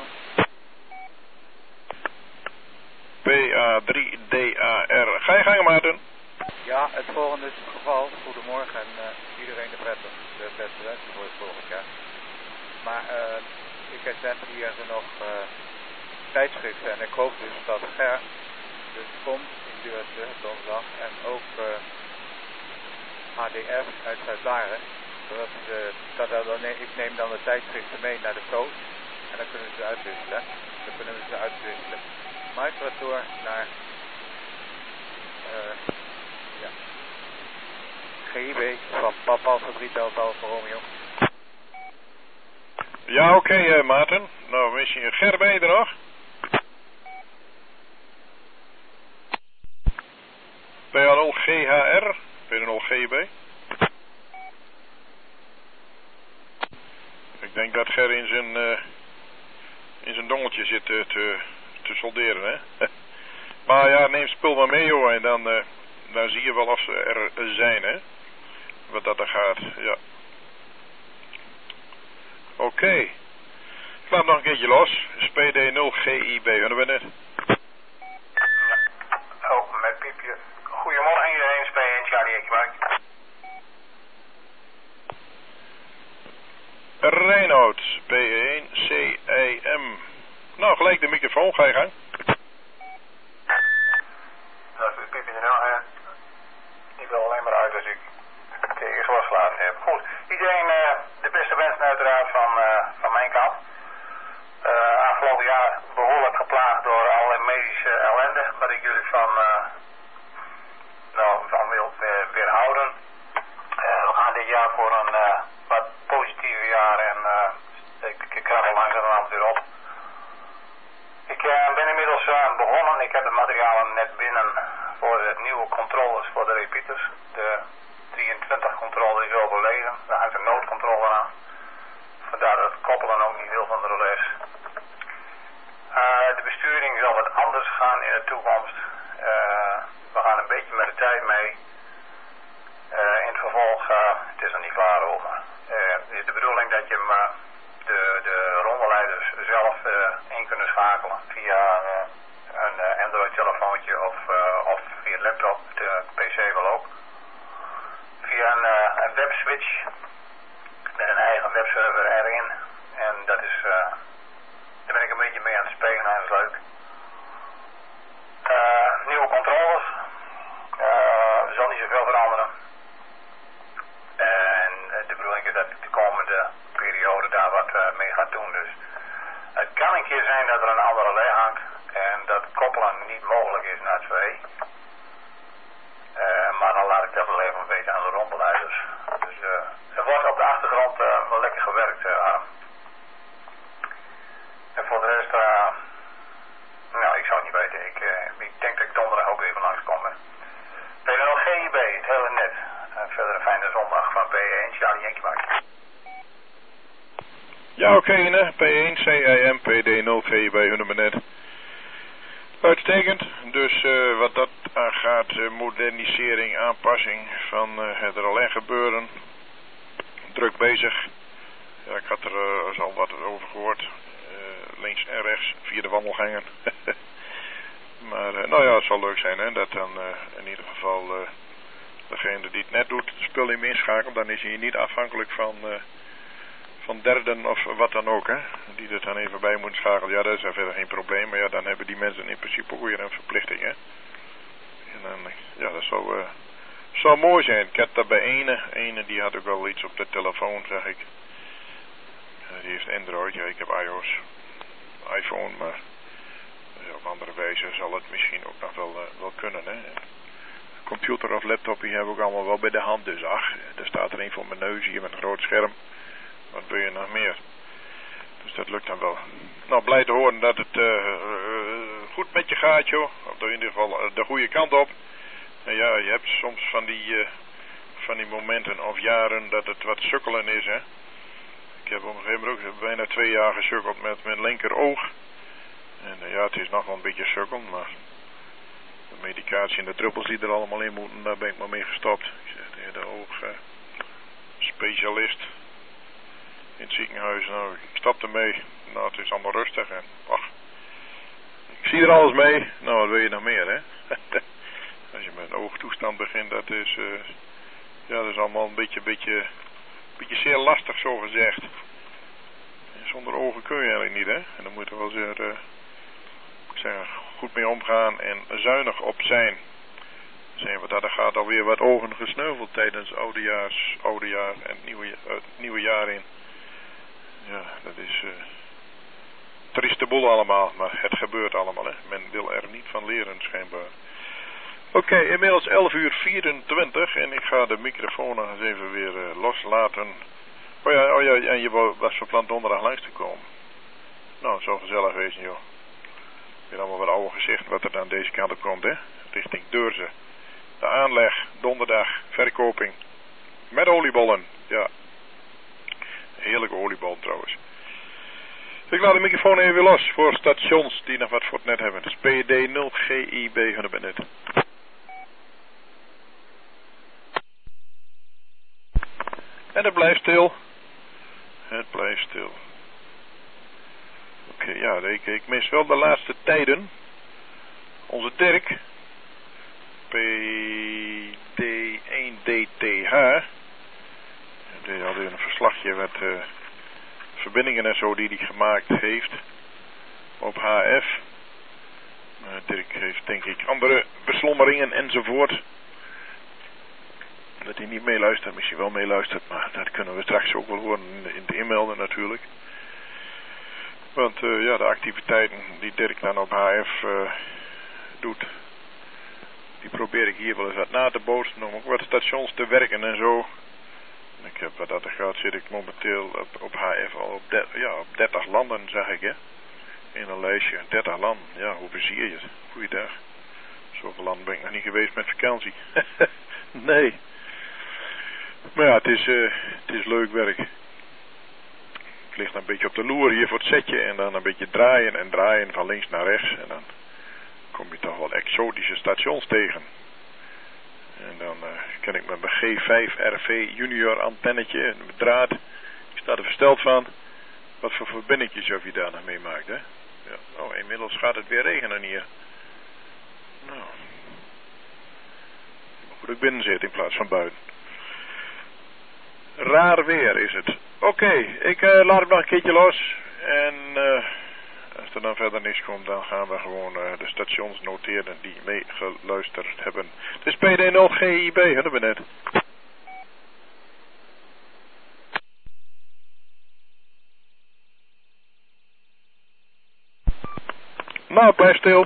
[SPEAKER 1] P A drie D A R. Ga je gang, Maarten.
[SPEAKER 3] Ja, het volgende is het geval. Goedemorgen en uh, iedereen de prettig, de beste wensen voor het volgend jaar. Maar uh, ik heb net hier nog uh, tijdschriften en ik hoop dus dat Ger dus komt in Duurte donderdag en ook uh, H D F uit Zuid-Laren. Zodat uh, dat dan, nee, ik neem dan de tijdschriften mee naar de toot en dan kunnen we ze uitwisselen. Dan kunnen we ze uitwisselen. Maestro door naar uh, ja. G I B van Papa Alfa drie Delta Alfa Romeo.
[SPEAKER 1] Ja, oké, okay, uh, Maarten. Nou, misschien Ger, ben je er nog? P A nul G H R, P A nul G I B. Ik denk dat Ger in zijn, uh, in zijn dongeltje zit uh, te, te solderen, hè. Maar ja, neem spul maar mee, joh, en dan, uh, dan zie je wel of ze er zijn, hè. Wat dat er gaat, ja. Oké. Okay. Ik laat nog een keertje los. P D nul G I B, horen we net.
[SPEAKER 4] Oh, met piepje. Goedemorgen iedereen, P één Charlie Ekjemark.
[SPEAKER 1] Reinoud, P één C I M. Nou, gelijk de microfoon, ga je gang.
[SPEAKER 9] uh, wat positieve jaar en uh, ik, ik krabbel langzamerhand weer op. Ik uh, ben inmiddels uh, begonnen. Ik heb de materialen net binnen voor de nieuwe controles voor de repeaters. De drieëntwintig controle is overleden. Daar hangt een noodcontrole aan. Vandaar dat het koppelen ook niet wil van de relais. Uh, de besturing zal wat anders gaan in de toekomst. Uh, we gaan een beetje met de tijd mee. Uh, in het vervolg, uh, het is er niet klaar over. Uh, het is de bedoeling dat je hem, uh, de, de rondeleiders zelf uh, in kunnen schakelen via uh, een uh, Android telefoontje of, uh, of via laptop, de P C wel ook. Via een, uh, een webswitch met een eigen webserver erin. En dat is, uh, daar ben ik een beetje mee aan het spelen, dat is leuk. Uh, nieuwe controles. Uh, er zal niet zoveel veranderen. En uh, de bedoeling is dat ik de komende periode daar wat uh, mee ga doen. Dus het kan een keer zijn dat er een andere relais hangt en dat koppelen niet mogelijk is naar twee. Uh, maar dan laat ik dat wel even weten aan de rondleiders. Dus uh, er wordt op de achtergrond uh, wel lekker gewerkt, uh, Arm. En voor de rest, uh, nou ik zou het niet weten. Ik, uh, ik denk dat ik donderdag ook even langskom. P D nul G I B, het hele net. En verder een fijne zondag van P één, Charlie Yankee Mike.
[SPEAKER 1] Ja, oké, okay, P één, C I M, P D nul G I B, Hunnebenet. Uitstekend. Dus uh, wat dat aangaat, uh, modernisering, aanpassing van uh, het relais gebeuren. Druk bezig. Ja, ik had er uh, al wat over gehoord. Uh, links en rechts, via de wandelgangen. Maar uh, nou ja, het zal leuk zijn hè, dat dan uh, in ieder geval uh, degene die het net doet, de spul in inschakelt. Dan is hij niet afhankelijk van, uh, van derden of wat dan ook, hè. Die er dan even bij moeten schakelen. Ja, dat is er verder geen probleem. Maar ja, dan hebben die mensen in principe ook weer een verplichting, hè. En dan, ja, dat zou, uh, zou mooi zijn. Ik had dat bij ene. Ene die had ook wel iets op de telefoon, zeg ik. Uh, die heeft Android. Ja, ik heb iOS. iPhone, maar op andere wijze zal het misschien ook nog wel, uh, wel kunnen, hè. Computer of laptop, die hebben we ook allemaal wel bij de hand. Dus ach, er staat er een voor mijn neus hier met een groot scherm. Wat wil je nog meer? Dus dat lukt dan wel. Nou, blij te horen dat het uh, uh, goed met je gaat, joh. Of in ieder geval uh, de goede kant op. En ja, je hebt soms van die, uh, van die momenten of jaren dat het wat sukkelen is, hè. Ik heb op een gegeven moment ook bijna twee jaar gesukkeld met mijn linker oog. En uh, ja, het is nog wel een beetje sukkel, maar de medicatie en de druppels die er allemaal in moeten, daar ben ik maar mee gestopt. Ik zeg tegen de oog uh, specialist in het ziekenhuis, nou, ik stap ermee. Nou, het is allemaal rustig en ach, ik zie er alles mee. Nou, wat wil je nog meer, hè? Als je met een oogtoestand begint, dat is, uh, ja, dat is allemaal een beetje, beetje, beetje zeer lastig, zo gezegd. En zonder ogen kun je eigenlijk niet, hè? En dan moet je wel zeer, uh, ik zeg, goed mee omgaan en zuinig op zijn. Zijn we daar, er gaat alweer wat ogen gesneuveld tijdens oudejaars, oudejaar en het nieuwe, uh, het nieuwe jaar in. Ja, dat is uh, trieste boel allemaal, maar het gebeurt allemaal, hè. Men wil er niet van leren, schijnbaar. Oké, okay, inmiddels elf uur vierentwintig en ik ga de microfoon nog eens even weer uh, loslaten. Oh ja, oh ja, en je was van plan donderdag langs te komen. Nou, zo gezellig wezen, joh. Weer allemaal wat oude gezicht wat er dan deze kant op komt, hè. Richting Deurzen. De aanleg, donderdag, verkoping. Met oliebollen, ja. Heerlijke oliebol trouwens. Ik laat de microfoon even weer los voor stations die nog wat voor het net hebben. Dat is P D nul G I B van de net. En het blijft stil. Het blijft stil. Oké, okay, ja, ik, ik mis wel de laatste tijden. Onze Dirk. P D één D T H. Die had een verslagje met uh, verbindingen en zo die hij gemaakt heeft op H F. Uh, Dirk heeft denk ik andere beslommeringen enzovoort. Dat hij niet meeluistert, misschien wel meeluistert, maar dat kunnen we straks ook wel horen in de inmelden natuurlijk. Want uh, ja, de activiteiten die Dirk dan op H F uh, doet, die probeer ik hier wel eens wat na te bootsen om ook wat stations te werken en zo. Ik heb wat dat er gaat, zit ik momenteel op, op H F al op, de, ja, op dertig landen, zeg ik, hè. In een lijstje, dertig landen. Ja, hoe bezier je het? Goeiedag. Zoveel landen ben ik nog niet geweest met vakantie. Nee. Maar ja, het is, uh, het is leuk werk. Ik lig dan een beetje op de loer hier voor het setje en dan een beetje draaien en draaien van links naar rechts. En dan kom je toch wel exotische stations tegen. En dan uh, kan ik met mijn G vijf R V junior antennetje en mijn draad. Ik sta er versteld van wat voor verbindingjes of je daar nog meemaakt, hè. Ja. Oh, inmiddels gaat het weer regenen hier. Nou. Goed dat ik binnen zit in plaats van buiten. Raar weer is het. Oké, okay, ik uh, laat hem nog een keertje los. En uh, als er dan verder niks komt, dan gaan we gewoon uh, de stations noteren die meegeluisterd hebben. Het is P D nul G I B, hadden we net. Nou, blijf stil.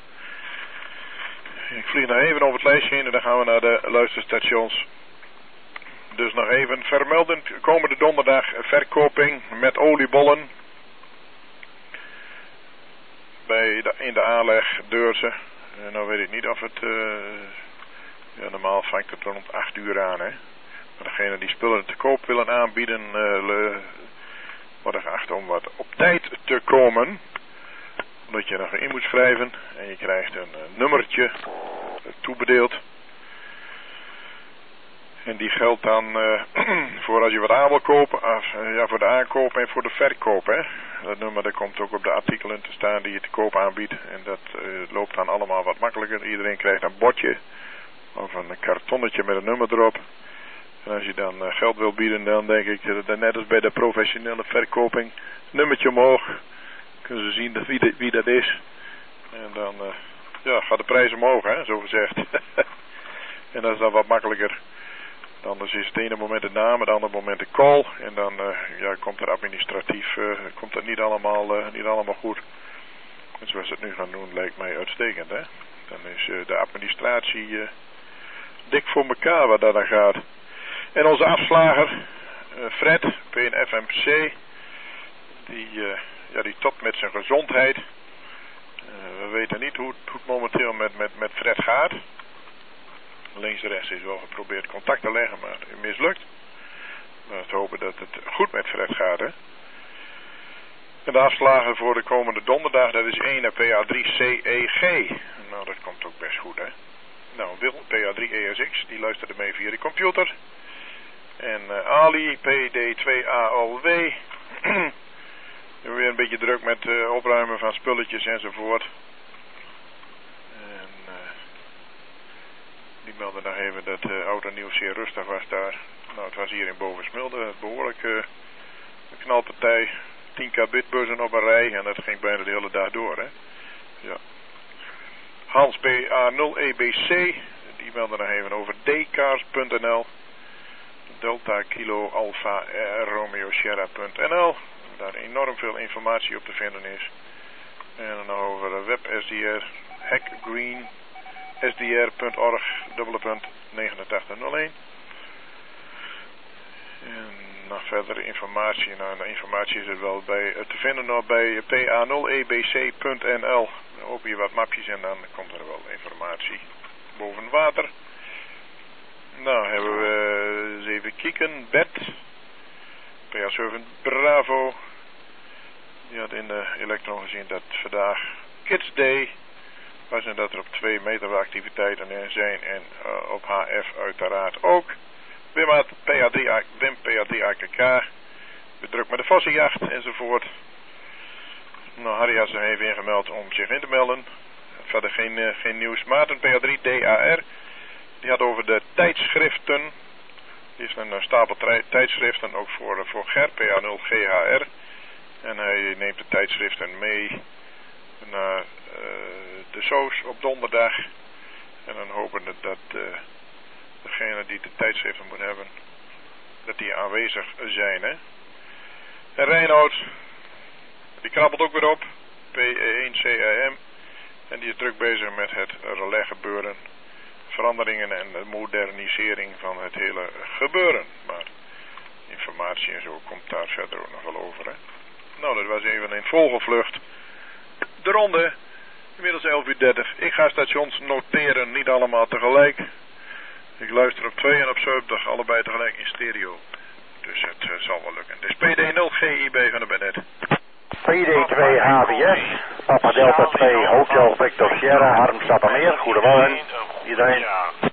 [SPEAKER 1] Ik vlieg nog even over het lijstje heen en dan gaan we naar de luisterstations. Dus nog even vermelden, komende donderdag verkoping met oliebollen. Bij de, in de aanleg Deurzen. En nou weet ik niet of het, uh, ja, normaal vangt het rond acht uur aan, hè. Maar degenen die spullen te koop willen aanbieden, uh, le, worden geacht om wat op tijd te komen. Omdat je nog in moet schrijven en je krijgt een uh, nummertje toebedeeld. En die geldt dan uh, voor als je wat aan wil kopen, af, uh, ja, voor de aankoop en voor de verkoop, hè. Dat nummer dat komt ook op de artikelen te staan die je te koop aanbiedt. En dat uh, loopt dan allemaal wat makkelijker. Iedereen krijgt een bordje of een kartonnetje met een nummer erop. En als je dan uh, geld wil bieden, dan denk ik dat uh, net als bij de professionele verkoping, nummertje omhoog. Kunnen ze zien dat, wie, de, wie dat is. En dan uh, ja, gaat de prijs omhoog, hè, zo gezegd. En dat is dan wat makkelijker. Anders is het ene moment de naam, het andere moment de call. En dan uh, ja, komt er administratief uh, komt het niet allemaal, uh, niet allemaal goed. En zoals ze het nu gaan doen lijkt mij uitstekend, hè. Dan is uh, de administratie uh, dik voor elkaar wat dat dan gaat. En onze afslager, uh, Fred, P N F M C, die, uh, ja, die tot met zijn gezondheid. Uh, we weten niet hoe, hoe het momenteel met, met, met Fred gaat. Links en rechts is wel geprobeerd contact te leggen, maar het mislukt. We hopen dat het goed met Fred gaat, hè. En de afslagen voor de komende donderdag, dat is één P A drie C E G. Nou, dat komt ook best goed, hè. Nou, Wil, P A drie E S X, die luisterde mee via de computer. En uh, Ali, P D twee A L W. Weer een beetje druk met uh, opruimen van spulletjes enzovoort. Die meldde nog even dat uh, oud en nieuw zeer rustig was daar. Nou, het was hier in Bovensmilde behoorlijk uh, een knalpartij. tien kabitbussen op een rij en dat ging bijna de hele dag door, hè. Ja. Hans B A nul E B C, die meldde nog even over dcars punt n l. Delta Kilo Alpha Romeo Sierra punt n l. Daar enorm veel informatie op te vinden is. En dan nog over web S D R, Hack Green. S D R punt org, dubbele punt negenentachtig nul een. En nog verdere informatie. Nou, de informatie is er wel bij te vinden nog bij P A nul E B C punt n l. Dan open je wat mapjes en dan komt er wel informatie boven water. Nou, hebben we eens even kijken. Bed. P A zeven Bravo. Die had in de Elektron gezien dat vandaag Kids Day was en dat er op twee meter activiteiten zijn en uh, op H F uiteraard ook. Wim had P A drie, Wim P A drie A K K, bedrukt met de vossenjacht enzovoort. Nou, Harry had zich even ingemeld om zich in te melden. Verder geen, uh, geen nieuws. Maarten P A drie D A R, die had over de tijdschriften. Die is een uh, stapel tijdschriften, ook voor, uh, voor Ger, P A nul G H R. En hij neemt de tijdschriften mee naar uh, de Soos op donderdag. En dan hopen we dat uh, degene die de tijdschriften moet hebben, dat die aanwezig zijn, hè. En Reinoud, die krabbelt ook weer op, P E één C I M. En die is druk bezig met het relais gebeuren, veranderingen en de modernisering van het hele gebeuren. Maar informatie en zo komt daar verder ook nog wel over, hè. Nou, dat was even een vogelvlucht. De ronde, inmiddels elf uur dertig. Ik ga stations noteren, niet allemaal tegelijk. Ik luister op twee en op zeventig, allebei tegelijk in stereo. Dus het uh, zal wel lukken. Dus P D nul G I B van de Bennett.
[SPEAKER 10] P D twee H V S, Papa Delta twee Hotel Victor Sierra, Harm Sappermeer. Goedemorgen, iedereen.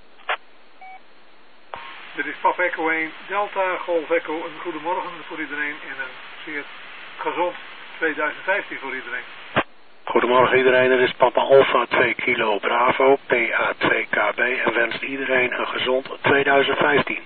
[SPEAKER 11] Dit is Papa Echo één, Delta, Golf Echo. Een goedemorgen voor iedereen en een zeer gezond tweeduizend vijftien voor iedereen.
[SPEAKER 12] Goedemorgen iedereen, dit is Papa Alpha twee Kilo Bravo, P A twee K B en wenst iedereen een gezond tweeduizend vijftien.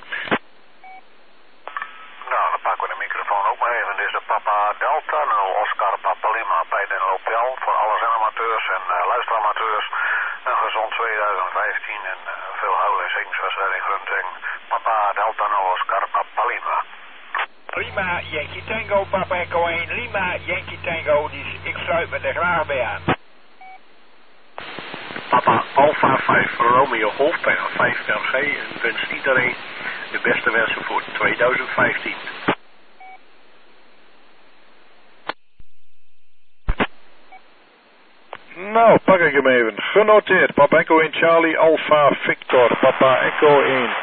[SPEAKER 10] Nou, dan pakken we de microfoon ook maar even. Dit is de Papa Delta, nul Oscar Papa Lima, bij den Opel. Voor alle zenderamateurs en uh, luisteramateurs. Een gezond tweeduizend vijftien en uh, veel huil en zegenswedstrijd in Grunteng. Papa Delta, nul Oscar Papa Lima.
[SPEAKER 9] Lima, Yankee Tango, Papa Echo één, Lima, Yankee Tango, dus ik sluit me er graag bij aan.
[SPEAKER 12] Papa Alpha vijf Romeo Golf, P A vijf R G en wenst iedereen de beste wensen voor tweeduizend vijftien.
[SPEAKER 1] Nou, pak ik hem even. Genoteerd. Papa Echo één Charlie Alpha Victor. Papa Echo één.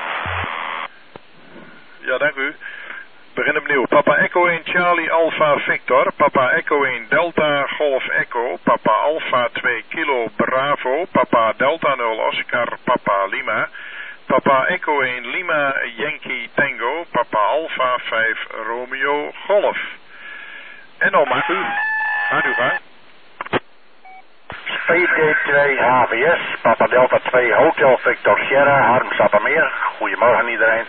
[SPEAKER 1] Ja, dank u. Begin opnieuw. Papa Echo één Charlie Alpha Victor. Papa Echo één Delta Golf Echo. Papa Alpha twee Kilo Bravo. Papa Delta nul Oscar Papa Lima. Papa Echo één Lima Yankee Tango. Papa Alpha vijf Romeo Golf. En dan mag u. Gaat u gaan.
[SPEAKER 10] P D twee H V S, Papa Delta twee Hotel Victor Sierra, Harm Sappermeer. Goedemorgen iedereen.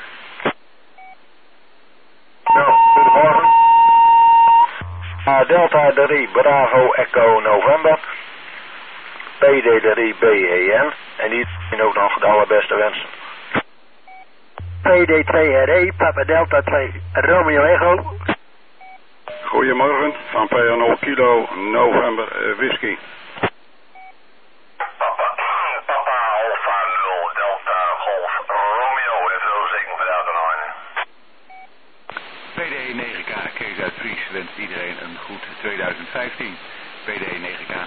[SPEAKER 10] Nou, goedemorgen. Uh, Delta drie Bravo Echo November. P D drie B E N. En die ook nog de allerbeste wensen.
[SPEAKER 5] P D twee R E, Papa Delta twee Romeo Echo.
[SPEAKER 13] Goedemorgen, van P A nul Kilo November uh, Whisky.
[SPEAKER 14] P D negen K, Kees uit Fries wenst iedereen een goed tweeduizend vijftien. P D negen K.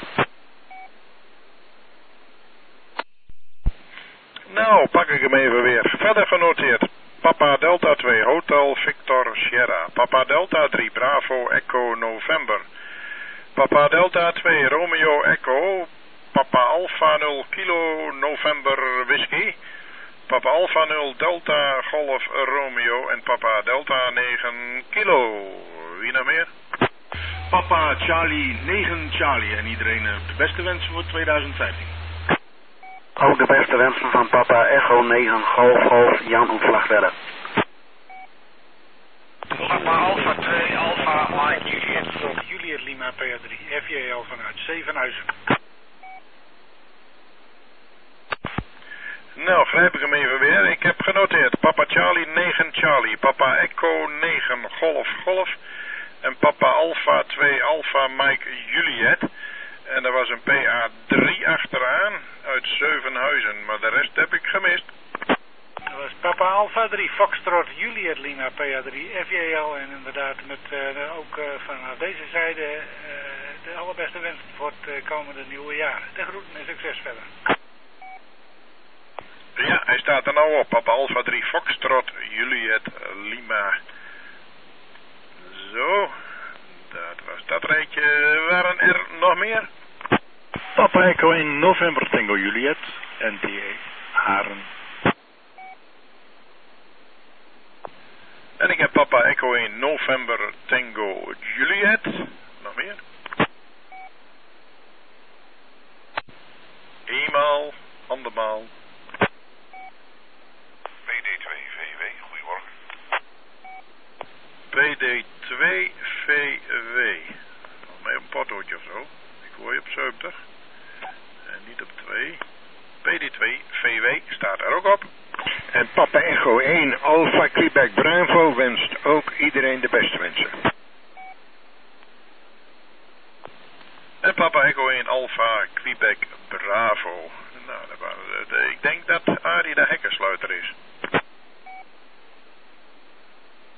[SPEAKER 1] Nou, pak ik hem even weer. Verder genoteerd. Papa Delta twee Hotel Victor Sierra. Papa Delta drie Bravo Echo November. Papa Delta twee Romeo Echo. Papa Alpha nul Kilo November Whisky. Papa Alpha nul Delta Golf Romeo en Papa Delta negen Kilo. Wie nou meer?
[SPEAKER 15] Papa Charlie negen Charlie en iedereen de beste wensen voor tweeduizend vijftien.
[SPEAKER 5] Ook de beste wensen van Papa Echo negen Golf Golf Jan Hoefslag verder.
[SPEAKER 3] Papa Alpha twee Alpha Mike Juliet Juliet Lima P A drie F J L vanuit Zevenhuizen.
[SPEAKER 1] Nou, grijp ik hem even weer. Ik heb genoteerd. Papa Charlie negen Charlie. Papa Echo negen Golf Golf. En Papa Alpha twee Alpha Mike Juliet. En er was een P A drie achteraan uit Zevenhuizen. Maar de rest heb ik gemist.
[SPEAKER 3] Dat was Papa Alpha drie Foxtrot Juliet Lima P A drie F J L. En inderdaad met uh, ook uh, vanaf deze zijde uh, de allerbeste wensen voor het uh, komende nieuwe jaar. De groeten en succes verder.
[SPEAKER 1] Ja, hij staat er nou op. Papa Alpha drie Foxtrot Juliet Lima. Zo, dat was dat rijtje. Waren er nog meer?
[SPEAKER 16] Papa Echo in November Tango Juliet, N T E Haren.
[SPEAKER 1] En ik heb Papa Echo in November Tango Juliet. Nog meer? Eenmaal, andermaal.
[SPEAKER 8] P D twee V W, goedemorgen.
[SPEAKER 1] P D twee V W. Nog mee op een pottootje of zo. Ik hoor je op zeventig. En niet op twee. P D twee V W staat er ook op.
[SPEAKER 13] En Papa Echo één Alpha Quebec Bravo wenst ook iedereen de beste wensen.
[SPEAKER 1] En Papa Echo één Alpha Quebec Bravo. Nou, dat waren de, de, ik denk dat Arie de hekkensluiter is.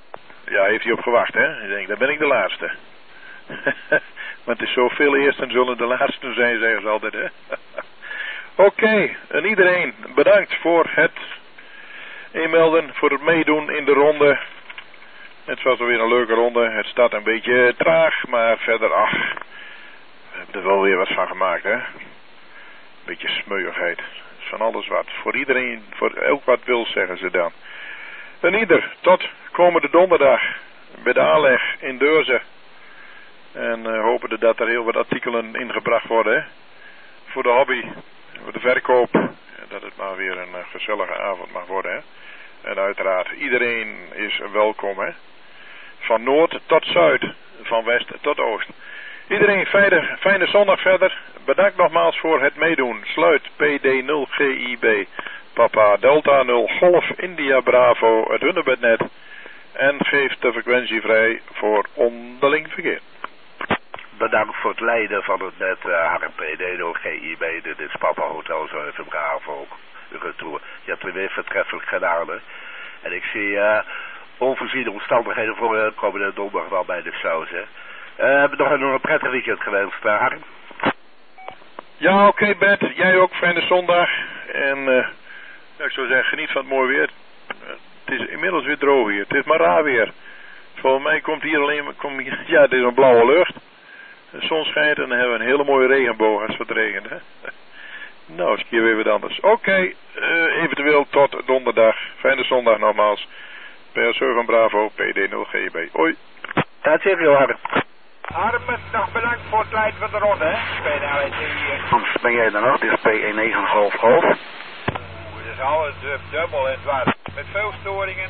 [SPEAKER 1] Ja, heeft hij op gewacht, hè? Ik denk, dan ben ik de laatste. Want het is zoveel eersten zullen de laatste zijn, zeggen ze altijd, hè? Oké, okay, en iedereen bedankt voor het inmelden, voor het meedoen in de ronde. Het was alweer een leuke ronde. Het staat een beetje traag, maar verder, ach, we hebben er wel weer wat van gemaakt, hè? Beetje smeuigheid. Van alles wat. Voor iedereen, voor elk wat wil, zeggen ze dan. En ieder, tot komende donderdag bij de aanleg in Deurzen. En uh, hopen dat er heel wat artikelen ingebracht worden, hè? Voor de hobby, voor de verkoop. En dat het maar weer een uh, gezellige avond mag worden, hè? En uiteraard, iedereen is welkom, hè? Van noord tot zuid, van west tot oost. Iedereen fijne, fijne zondag verder. Bedankt nogmaals voor het meedoen. Sluit P D nul G I B, Papa Delta nul Golf India Bravo, het Hunebednet. En geeft de frequentie vrij voor onderling verkeer.
[SPEAKER 7] Bedankt voor het leiden van het net uh, H P D nul G I B, dit is Papa Hotel zeven Bravo. Retour. Je hebt het weer vertreffelijk gedaan, hè? En ik zie uh, onvoorziene omstandigheden voor uh, komende donderdag wel bij de saus, hè? Uh, hebben nog een, nog een prettig weekend gewenst, uh, Harm?
[SPEAKER 1] Ja, oké, okay, Bert. Jij ook, fijne zondag. En uh, ja, ik zou zeggen, geniet van het mooie weer. Uh, het is inmiddels weer droog hier. Het is maar raar weer. Volgens mij komt hier alleen... Kom hier, ja, het is een blauwe lucht. De zon schijnt en dan hebben we een hele mooie regenboog als het regent, hè? Nou, eens een keer weer wat anders. Oké, okay, uh, eventueel tot donderdag. Fijne zondag nogmaals. P S zeven Bravo, P D nul G I B. Hoi.
[SPEAKER 7] Dat zeg je, Harm.
[SPEAKER 9] Harm, nog bedankt voor het leiden van de ronde, hè? P D L T hier.
[SPEAKER 5] Hans, ben jij dan ook? Dit is P E negen Golf Golf.
[SPEAKER 9] Oeh, dat is alles dub, dubbel en dwars. Met veel storingen.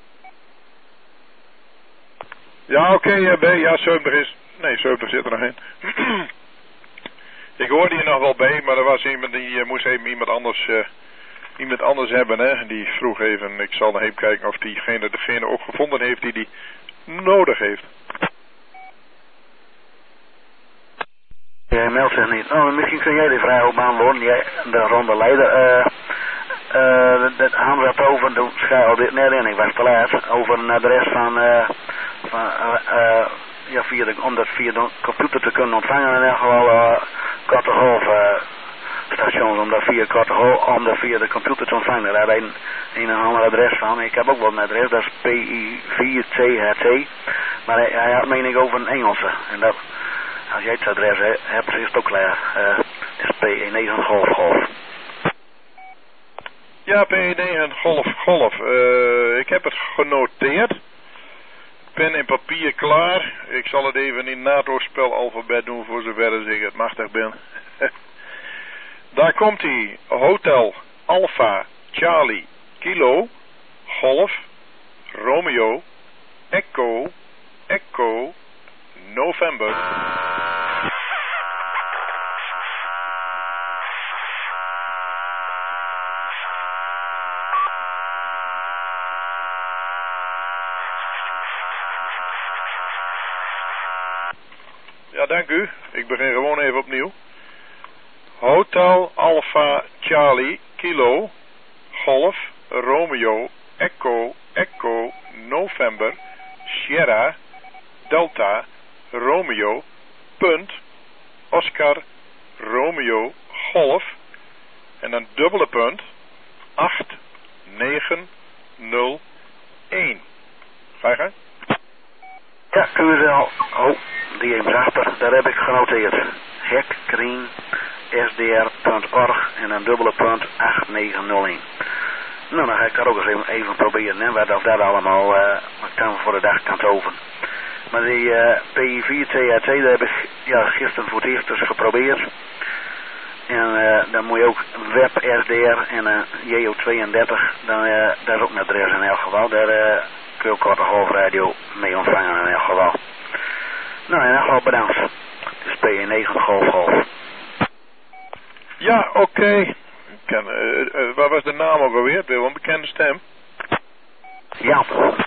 [SPEAKER 1] Ja, oké, okay, B. Ja, zeventig is... Nee, zeventig zit er nog in. Ik hoorde hier nog wel bij, maar er was iemand die uh, moest even iemand anders, uh, iemand anders hebben, hè. Die vroeg even, ik zal nog even kijken of diegene degene ook gevonden heeft die die nodig heeft.
[SPEAKER 5] Jij meldt zich niet. Oh, misschien kun jij die vraag ook beantwoorden. Jij, de ronde leider. Uh, uh, dat Hans had over, toen schaalde dit net in, ik was te laat, over een adres van, uh, van uh, uh, ja, via de, om dat via de computer te kunnen ontvangen in elk geval uh, korte golf uh, stations, om dat via korte golf, om dat via de computer te ontvangen. Daar had een, een en ander adres van. Ik heb ook wel een adres, dat is P I vier C H T, maar hij, hij had meen ik over een Engelse. En dat, als jij het adres he, hebt, is het ook klaar. Uh, het is P E negen Golf Golf.
[SPEAKER 1] Ja, P E negen Golf Golf. Uh, ik heb het genoteerd. Pen en papier klaar. Ik zal het even in NATO-spel alfabet doen voor zover ik het machtig ben. Daar komt hij. Hotel Alpha Charlie Kilo Golf Romeo Echo Echo November. Ja, dank u. Ik begin gewoon even opnieuw. Hotel Alpha Charlie Kilo Golf Romeo Echo Echo November Sierra Delta Romeo punt Oscar Romeo Golf en dan dubbele punt acht negen nul een. Ga je gang?
[SPEAKER 5] Ja, Q S L. Oh, die even achter. Daar heb ik genoteerd. Hekkrien S D R punt org en een dubbele punt acht negen nul een. Nou, dan ga ik dat ook eens even, even proberen, hè, wat of dat allemaal uh, kan voor de dag kan toveren. Maar die uh, P I vier C H T, daar heb ik ja, gisteren voor het eerst dus geprobeerd. En uh, dan moet je ook web S D R en uh, J O tweeëndertig, dan, uh, dat is ook een adres in elk geval. Daar uh, kun je ook korte golfradio mee ontvangen in elk geval. Nou, in elk geval bedankt. Het is P E negen Golf Golf.
[SPEAKER 1] Ja, oké. Okay. Uh, uh, waar was de naam ook alweer? Wel een bekende stem.
[SPEAKER 5] Jan.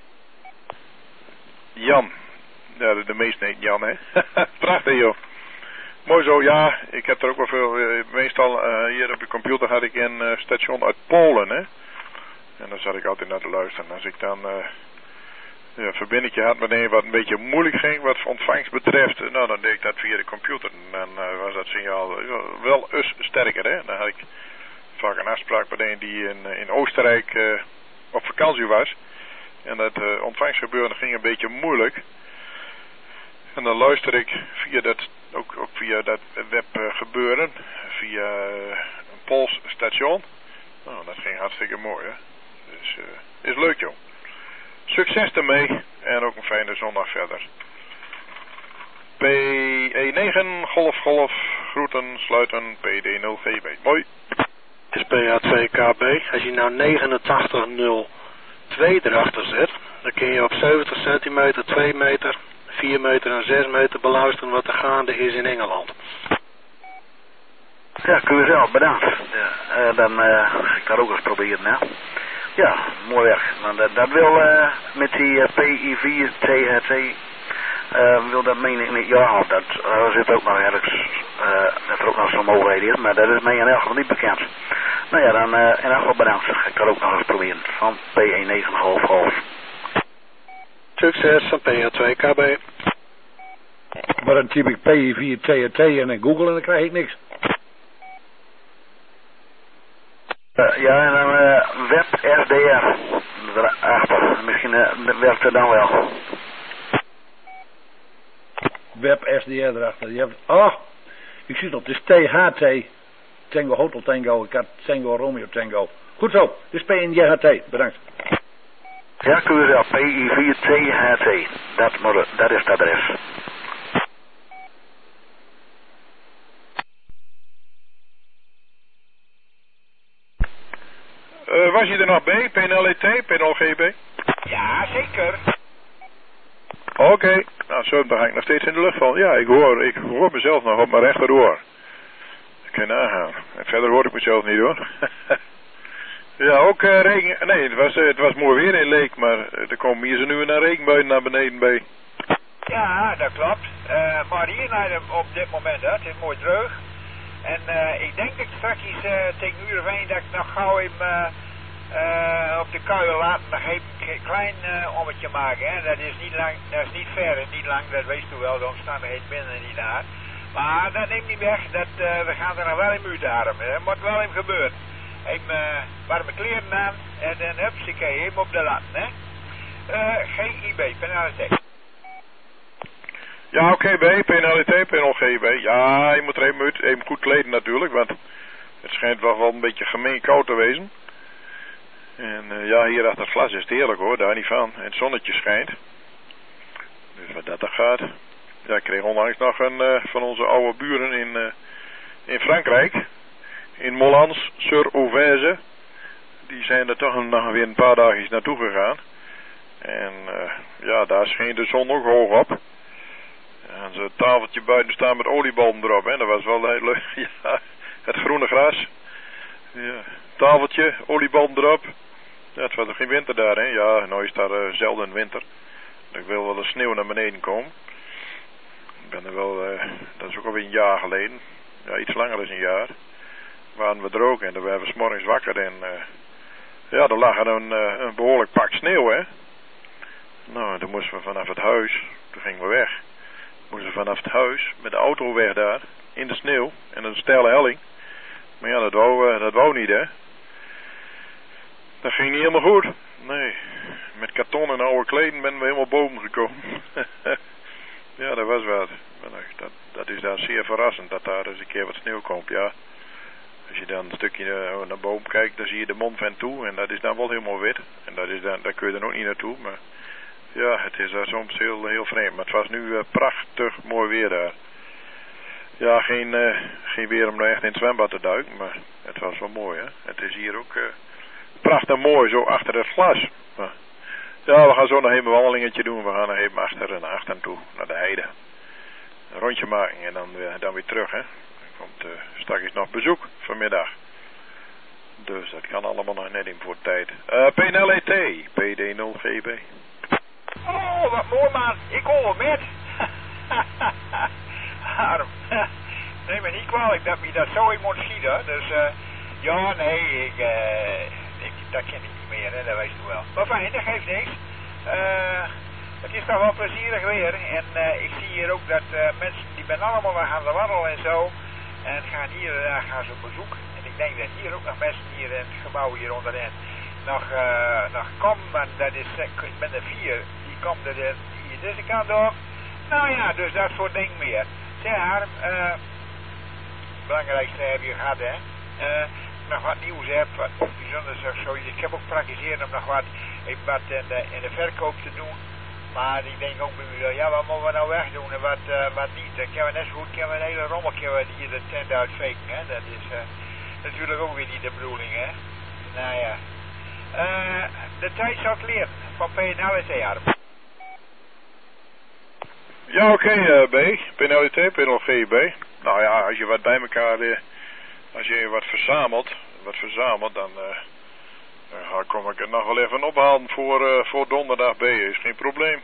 [SPEAKER 1] Jan. Ja, de, de meeste heet Jan, hè. Prachtig, joh. Mooi zo, ja. Ik heb er ook wel veel... Uh, meestal uh, hier op de computer had ik een uh, station uit Polen, hè. En dan zat ik altijd naar te luisteren. Als ik dan uh, ja, verbindingje had meteen wat een beetje moeilijk ging wat ontvangst betreft. Nou, dan deed ik dat via de computer. En dan uh, was dat signaal uh, wel eens sterker, hè. Dan had ik vaak een afspraak met een die in, in Oostenrijk uh, op vakantie was. En dat uh, ontvangstgebeuren ging een beetje moeilijk. En dan luister ik via dat, ook, ook via dat webgebeuren, uh, via uh, een Pools station. Nou, dat ging hartstikke mooi, hè. Dus uh, is leuk, joh. Succes ermee en ook een fijne zondag verder. P E negen, golf, golf, groeten, sluiten, P D nul G B. Mooi.
[SPEAKER 12] Is P A twee K B. Als je nou negenentachtig nul twee erachter zet, dan kun je op zeventig centimeter, twee meter, vier meter en zes meter beluisteren wat er gaande is in Engeland.
[SPEAKER 10] Ja, kun je zelf, bedankt. Ja, uh, dan uh, ga ik dat ook eens proberen, hè. Ja, mooi werk. Maar dat, dat wil uh, met die uh, P I vier T H T, uh, wil dat meen ik niet. Ja, dat uh, zit ook nog ergens, uh, dat er ook nog zo'n mogelijkheid is, maar dat is mij in elk geval niet bekend. Nou ja, dan uh, in elk geval bedankt. Ga ik dat ook nog eens proberen. Van P E negen half half.
[SPEAKER 12] Succes van P A twee K B.
[SPEAKER 16] Maar dan typ ik P I vier T H T en in Google en dan krijg ik niks.
[SPEAKER 10] Uh, ja, en dan uh, web S D R erachter. Misschien uh, werkt het dan wel.
[SPEAKER 16] Web S D R erachter. Je hebt, oh, ik zie het op. Het is T H T. Tango Hotel Tango. Ik had Tango Romeo Tango. Goed zo. Het is P N J H T. Bedankt.
[SPEAKER 10] Ja, kun je wel. P I vier T H T. Dat, moet, dat is het adres.
[SPEAKER 1] Uh, was je er nog bij? P N L E T, P N L G B?
[SPEAKER 9] Ja, zeker.
[SPEAKER 1] Oké. Okay. Nou, zo ben ik nog steeds in de lucht van. Ja, ik hoor, ik hoor mezelf nog op mijn rechteroor. Ik kan nagaan. En verder hoor ik mezelf niet, hoor. Ja, ook uh, regen. Nee, het was, uh, het was mooi weer in Leek, maar uh, er komen hier zo nu een regenbuien naar beneden bij.
[SPEAKER 9] Ja, dat klopt. Uh, maar hier naar de, op dit moment, hè, het is mooi droog. En uh, ik denk dat ik straks uh, tegen uur of één dat ik nog gauw hem uh, uh, op de kuil laat nog even een klein uh, ommetje maken. Hè. Dat is niet lang, dat is niet ver en niet lang, dat weet u wel, de omstandigheden binnen niet daar. Maar dat neemt niet weg, dat, uh, we gaan er nog wel in uitdamen. Dat moet wel even gebeuren. Even uh, warme kleren aan en dan hupsakee, even op de lat, hè. Uh, G I B, penaliteit.
[SPEAKER 1] Ja, oké, okay, B, P N L E T, P N L G B. Ja, je moet er even, uit, even goed kleden natuurlijk, want het schijnt wel, wel een beetje gemeen koud te wezen. En uh, ja, hier achter het glas is het heerlijk, hoor, daar niet van. En het zonnetje schijnt. Dus wat dat dan gaat. Ja, ik kreeg onlangs nog een uh, van onze oude buren in, uh, in Frankrijk. In Moulins-sur-Ouvèze. Die zijn er toch nog weer een paar dagjes naartoe gegaan. En uh, ja, daar scheen de zon ook hoog op. En zo'n tafeltje buiten staan met olieballen erop, hè. Dat was wel heel leuk. Ja, het groene gras. Ja, tafeltje, olieballen erop. Ja, het was nog geen winter daar, hè. Ja, nou is daar uh, zelden winter. Ik wil wel de sneeuw naar beneden komen. Ik ben er wel, uh, dat is ook alweer een jaar geleden. Ja, iets langer dan een jaar. Waren we er ook en dan werden we 's morgens wakker en uh, ja, er lag er een, uh, een behoorlijk pak sneeuw, hè. Nou, toen moesten we vanaf het huis, toen gingen we weg. Moesten we vanaf het huis met de auto weg daar, in de sneeuw en een steile helling. Maar ja, dat wou, uh, dat wou niet, hè. Dat ging niet helemaal goed. Nee, met karton en oude kleden ben we helemaal boven gekomen. Ja, dat was wat. Dat, dat is dan zeer verrassend dat daar eens een keer wat sneeuw komt, ja. Als je dan een stukje naar boven kijkt, dan zie je de Mont Ventoux en dat is dan wel helemaal wit. En dat is dan, daar kun je er ook niet naartoe, maar ja, het is uh, soms heel, heel vreemd. Maar het was nu uh, prachtig mooi weer daar. Ja, geen, uh, geen weer om nou echt in het zwembad te duiken, maar het was wel mooi, hè. Het is hier ook uh, prachtig mooi, zo achter het glas. Maar, ja, we gaan zo nog even een wandelingetje doen. We gaan nog even achter en achter toe, naar de heide. Een rondje maken en dan, uh, dan weer terug, hè. Er komt uh, straks nog bezoek vanmiddag. Dus dat kan allemaal nog net in voor tijd. Uh, P N L E T, P D nul G B.
[SPEAKER 9] Oh, wat mooi, man. Ik hoor met. Arm. Neem me niet kwalijk dat me dat zo in moet schieten. Dus, uh, ja, nee, ik, uh, ik, dat ken ik niet meer, hè, dat weet je wel. Maar fijn, dat geeft niks. Uh, Het is toch wel plezierig weer. En uh, ik zie hier ook dat uh, mensen die ben allemaal naar gaan wandelen en zo. En gaan hier en daar gaan ze op bezoek. En ik denk dat hier ook nog mensen hier in het gebouw hier onderin nog, uh, nog komen. Maar dat is, ik ben er vier. Die komen er hier deze kant op. Nou ja, dus dat soort dingen meer. Zeg Harm, uh, het belangrijkste heb je gehad hè. Uh, nog wat nieuws heb, wat bijzonders of zo. Ik heb ook praktiseerd om nog wat, wat in, de, in de verkoop te doen. Maar ik denk ook bij mij, ja, wat moeten we nou wegdoen en wat, uh, wat niet. Dan kunnen we net zo goed kunnen we een hele rommel kunnen we hier de tent uitfaken, hè. Dat is uh, natuurlijk ook weer niet de bedoeling, hè. Nou ja. Uh, de tijd zal het leren van P N L T, Harm.
[SPEAKER 1] Ja, oké, okay, uh, B. P N L T, P N L G B. Nou ja, als je wat bij elkaar, uh, als je wat verzamelt, wat verzamelt, dan... Uh, Ja, kom ik het nog wel even ophalen voor, uh, voor donderdag B, is geen probleem.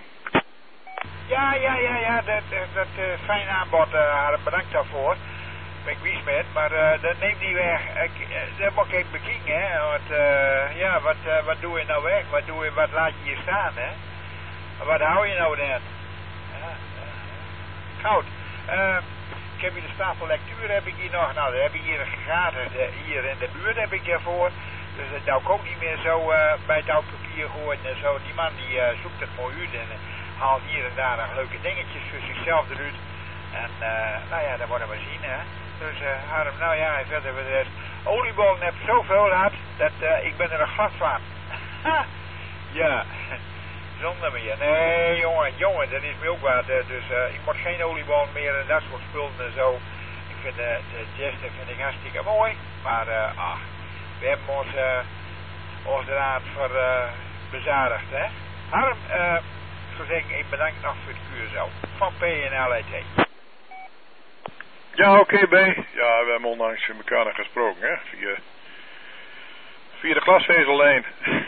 [SPEAKER 9] Ja, ja, ja, ja, dat, dat uh, fijn aanbod, uh, bedankt daarvoor. Ben ik wies met, maar uh, dat neemt niet weg. Ik, uh, dat moet ik even bekijken, hè. Want, uh, ja, wat, uh, wat doe je nou weg? Wat, doe je, wat laat je hier staan, hè? Wat hou je nou net? Ja, ja. Goud. Uh, ik heb hier de stapel lectuur, heb ik hier nog. Nou, dan heb ik hier gratis, uh, hier in de buurt heb ik ervoor. Dus dat zou ik ook niet meer zo uh, bij het oud papier gooien en zo. Die man die uh, zoekt het mooi uit en uh, haalt hier en daar nog leuke dingetjes voor zichzelf eruit. En uh, nou ja, dat worden we zien, hè. Dus uh, Harm, nou ja, en verder voor de rest. Oliebollen heb zoveel laat, dat uh, ik ben er een glad van. Ja, zonder meer. Nee, jongen, jongen, dat is me ook wat. Uh, dus uh, ik moet geen oliebollen meer en dat soort spullen en zo. Ik vind uh, de jazz, dat vind ik hartstikke mooi. Maar, uh, ach. We hebben ons, uh, ons raad voor uh, bezadigd, hè. Harm, uh, ik zou zeggen, ik bedank nog voor het kuur van P N L T.
[SPEAKER 1] Ja, oké, okay, B. Ja, we hebben onlangs met elkaar nog gesproken, hè. Via, via de glasvezellijn.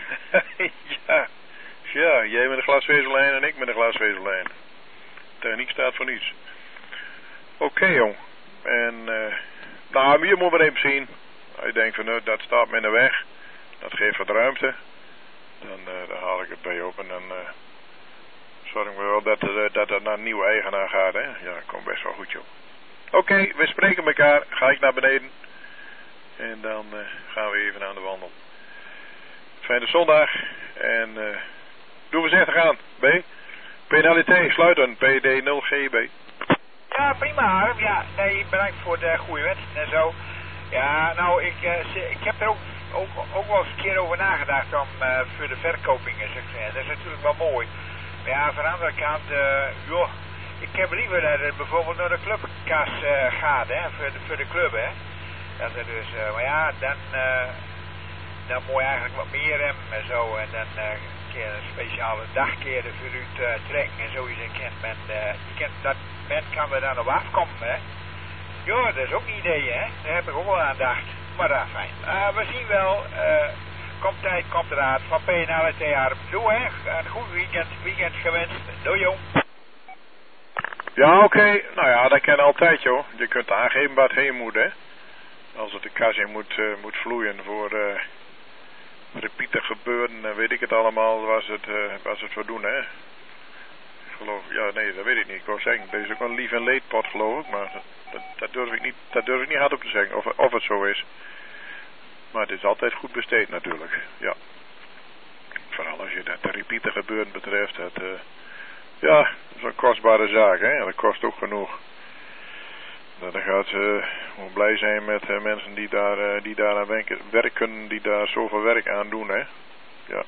[SPEAKER 1] Ja. Ja, jij met de glasvezellijn en ik met de glasvezellijn. Techniek staat voor niets. Oké, okay, jong. En, uh, nou, hier moeten we even zien. Ik denk van, nou, dat staat me in de weg. Dat geeft wat ruimte. Dan, uh, dan haal ik het bij op en dan uh, zorg ik wel dat, uh, dat het naar een nieuwe eigenaar gaat. Hè? Ja, dat komt best wel goed, joh. Oké, okay, we spreken elkaar. Ga ik naar beneden. En dan uh, gaan we even aan de wandel. Fijne zondag. En uh, doen we zeggen gaan. B. P N L T, sluiten. P D nul G B.
[SPEAKER 9] Ja, prima, Harm. Ja, nee, bedankt voor de goede wens en zo. Ja, nou, ik, uh, ik heb er ook, ook, ook wel eens een keer over nagedacht om uh, voor de verkopingen, zeg maar. Dat is natuurlijk wel mooi. Maar ja, van de andere kant, uh, joh, ik heb liever dat het bijvoorbeeld naar de clubkas uh, gaat, hè, voor de, voor de club, hè. Dat er dus, uh, maar ja, dan, uh, dan moet je eigenlijk wat meer hebben en zo. En dan uh, kun je een speciale dagkeer er voor u uh, trekken en zo. Je kent men, uh, je kent dat men kan er dan op afkomen, hè. Ja, dat is ook een idee, hè. Daar heb ik ook wel aan gedacht. Maar dat fijn. Uh, we zien wel. Uh, komt tijd, komt raad van P N L T Harm. Doe, hè. Een goed weekend, weekend gewenst. Doei, jong.
[SPEAKER 1] Ja, oké. Okay. Nou ja, dat kan altijd, joh. Je kunt aangeven waar het heen moet, hè. Als het de kas in moet, uh, moet vloeien voor uh, repeater gebeuren, uh, weet ik het allemaal, was het, uh, was het voor doen, hè. Geloof, ja, nee, dat weet ik niet. Ik wou zeggen, er is ook een lief en leedpot, geloof ik, maar dat, dat, durf ik niet, dat durf ik niet hardop te zeggen, of, of het zo is. Maar het is altijd goed besteed, natuurlijk, ja. Vooral als je dat de repeater gebeuren betreft, dat, uh, ja, dat is een kostbare zaak, hè, en dat kost ook genoeg. Dan gaat ze uh, blij zijn met uh, mensen die daar, uh, die daar aan werken, werken, die daar zoveel werk aan doen, hè. Ja.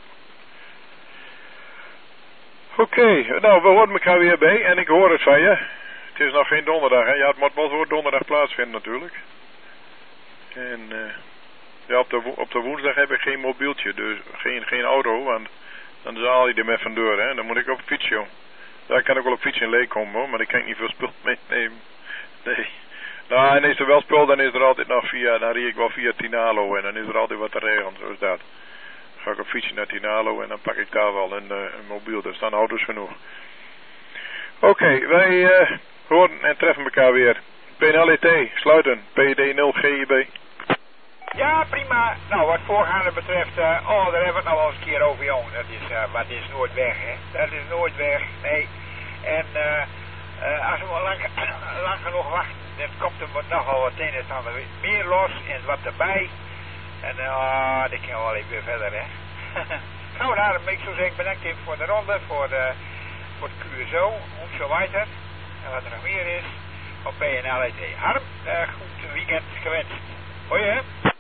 [SPEAKER 1] Oké, okay, nou, we horen elkaar weer bij en ik hoor het van je. Het is nog geen donderdag, hè. Ja, het moet wel voor donderdag plaatsvinden natuurlijk. En uh, ja, op de, op de woensdag heb ik geen mobieltje, dus geen, geen auto, want dan zaal je er met van deur, hè. Dan moet ik op fiets, joh. Ja, ik kan ook wel op fiets in Leek komen, hoor, maar ik kan niet veel spul meenemen. Nee. Nou, en is er wel spul, dan is er altijd nog via, dan rie ik wel via Tinalo en dan is er altijd wat te regelen, zo is dat. Dan ga ik op fietsje naar Tinalo en dan pak ik daar wel een, uh, een mobiel, daar staan auto's genoeg. Oké, okay, wij uh, horen en treffen elkaar weer. P N L T, sluiten, P D nul G I B.
[SPEAKER 17] Ja, prima. Nou, wat voorgaande betreft, uh, oh, daar hebben we het nou al eens een keer over, jongen. Dat is, uh, maar dit is nooit weg, hè. Dat is nooit weg, nee. En uh, uh, als we maar lang, lang genoeg wachten, dan komt er nogal wat een en ander meer los en wat erbij. En uh, dan gaan we wel even weer verder, hè. Gaan we daar, ik zou zeggen, bedankt even voor de ronde, voor de, voor de Q S O, en zo weiter. En wat er nog meer is, op B N L E T. Harm, uh, goed weekend gewenst. Hoi, hè.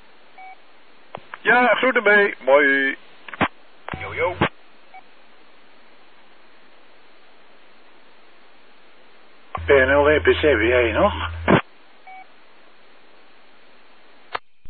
[SPEAKER 1] Ja, groeten mee. Mooi.
[SPEAKER 17] Yo, yo.
[SPEAKER 18] B N L W P C, ben jij nog?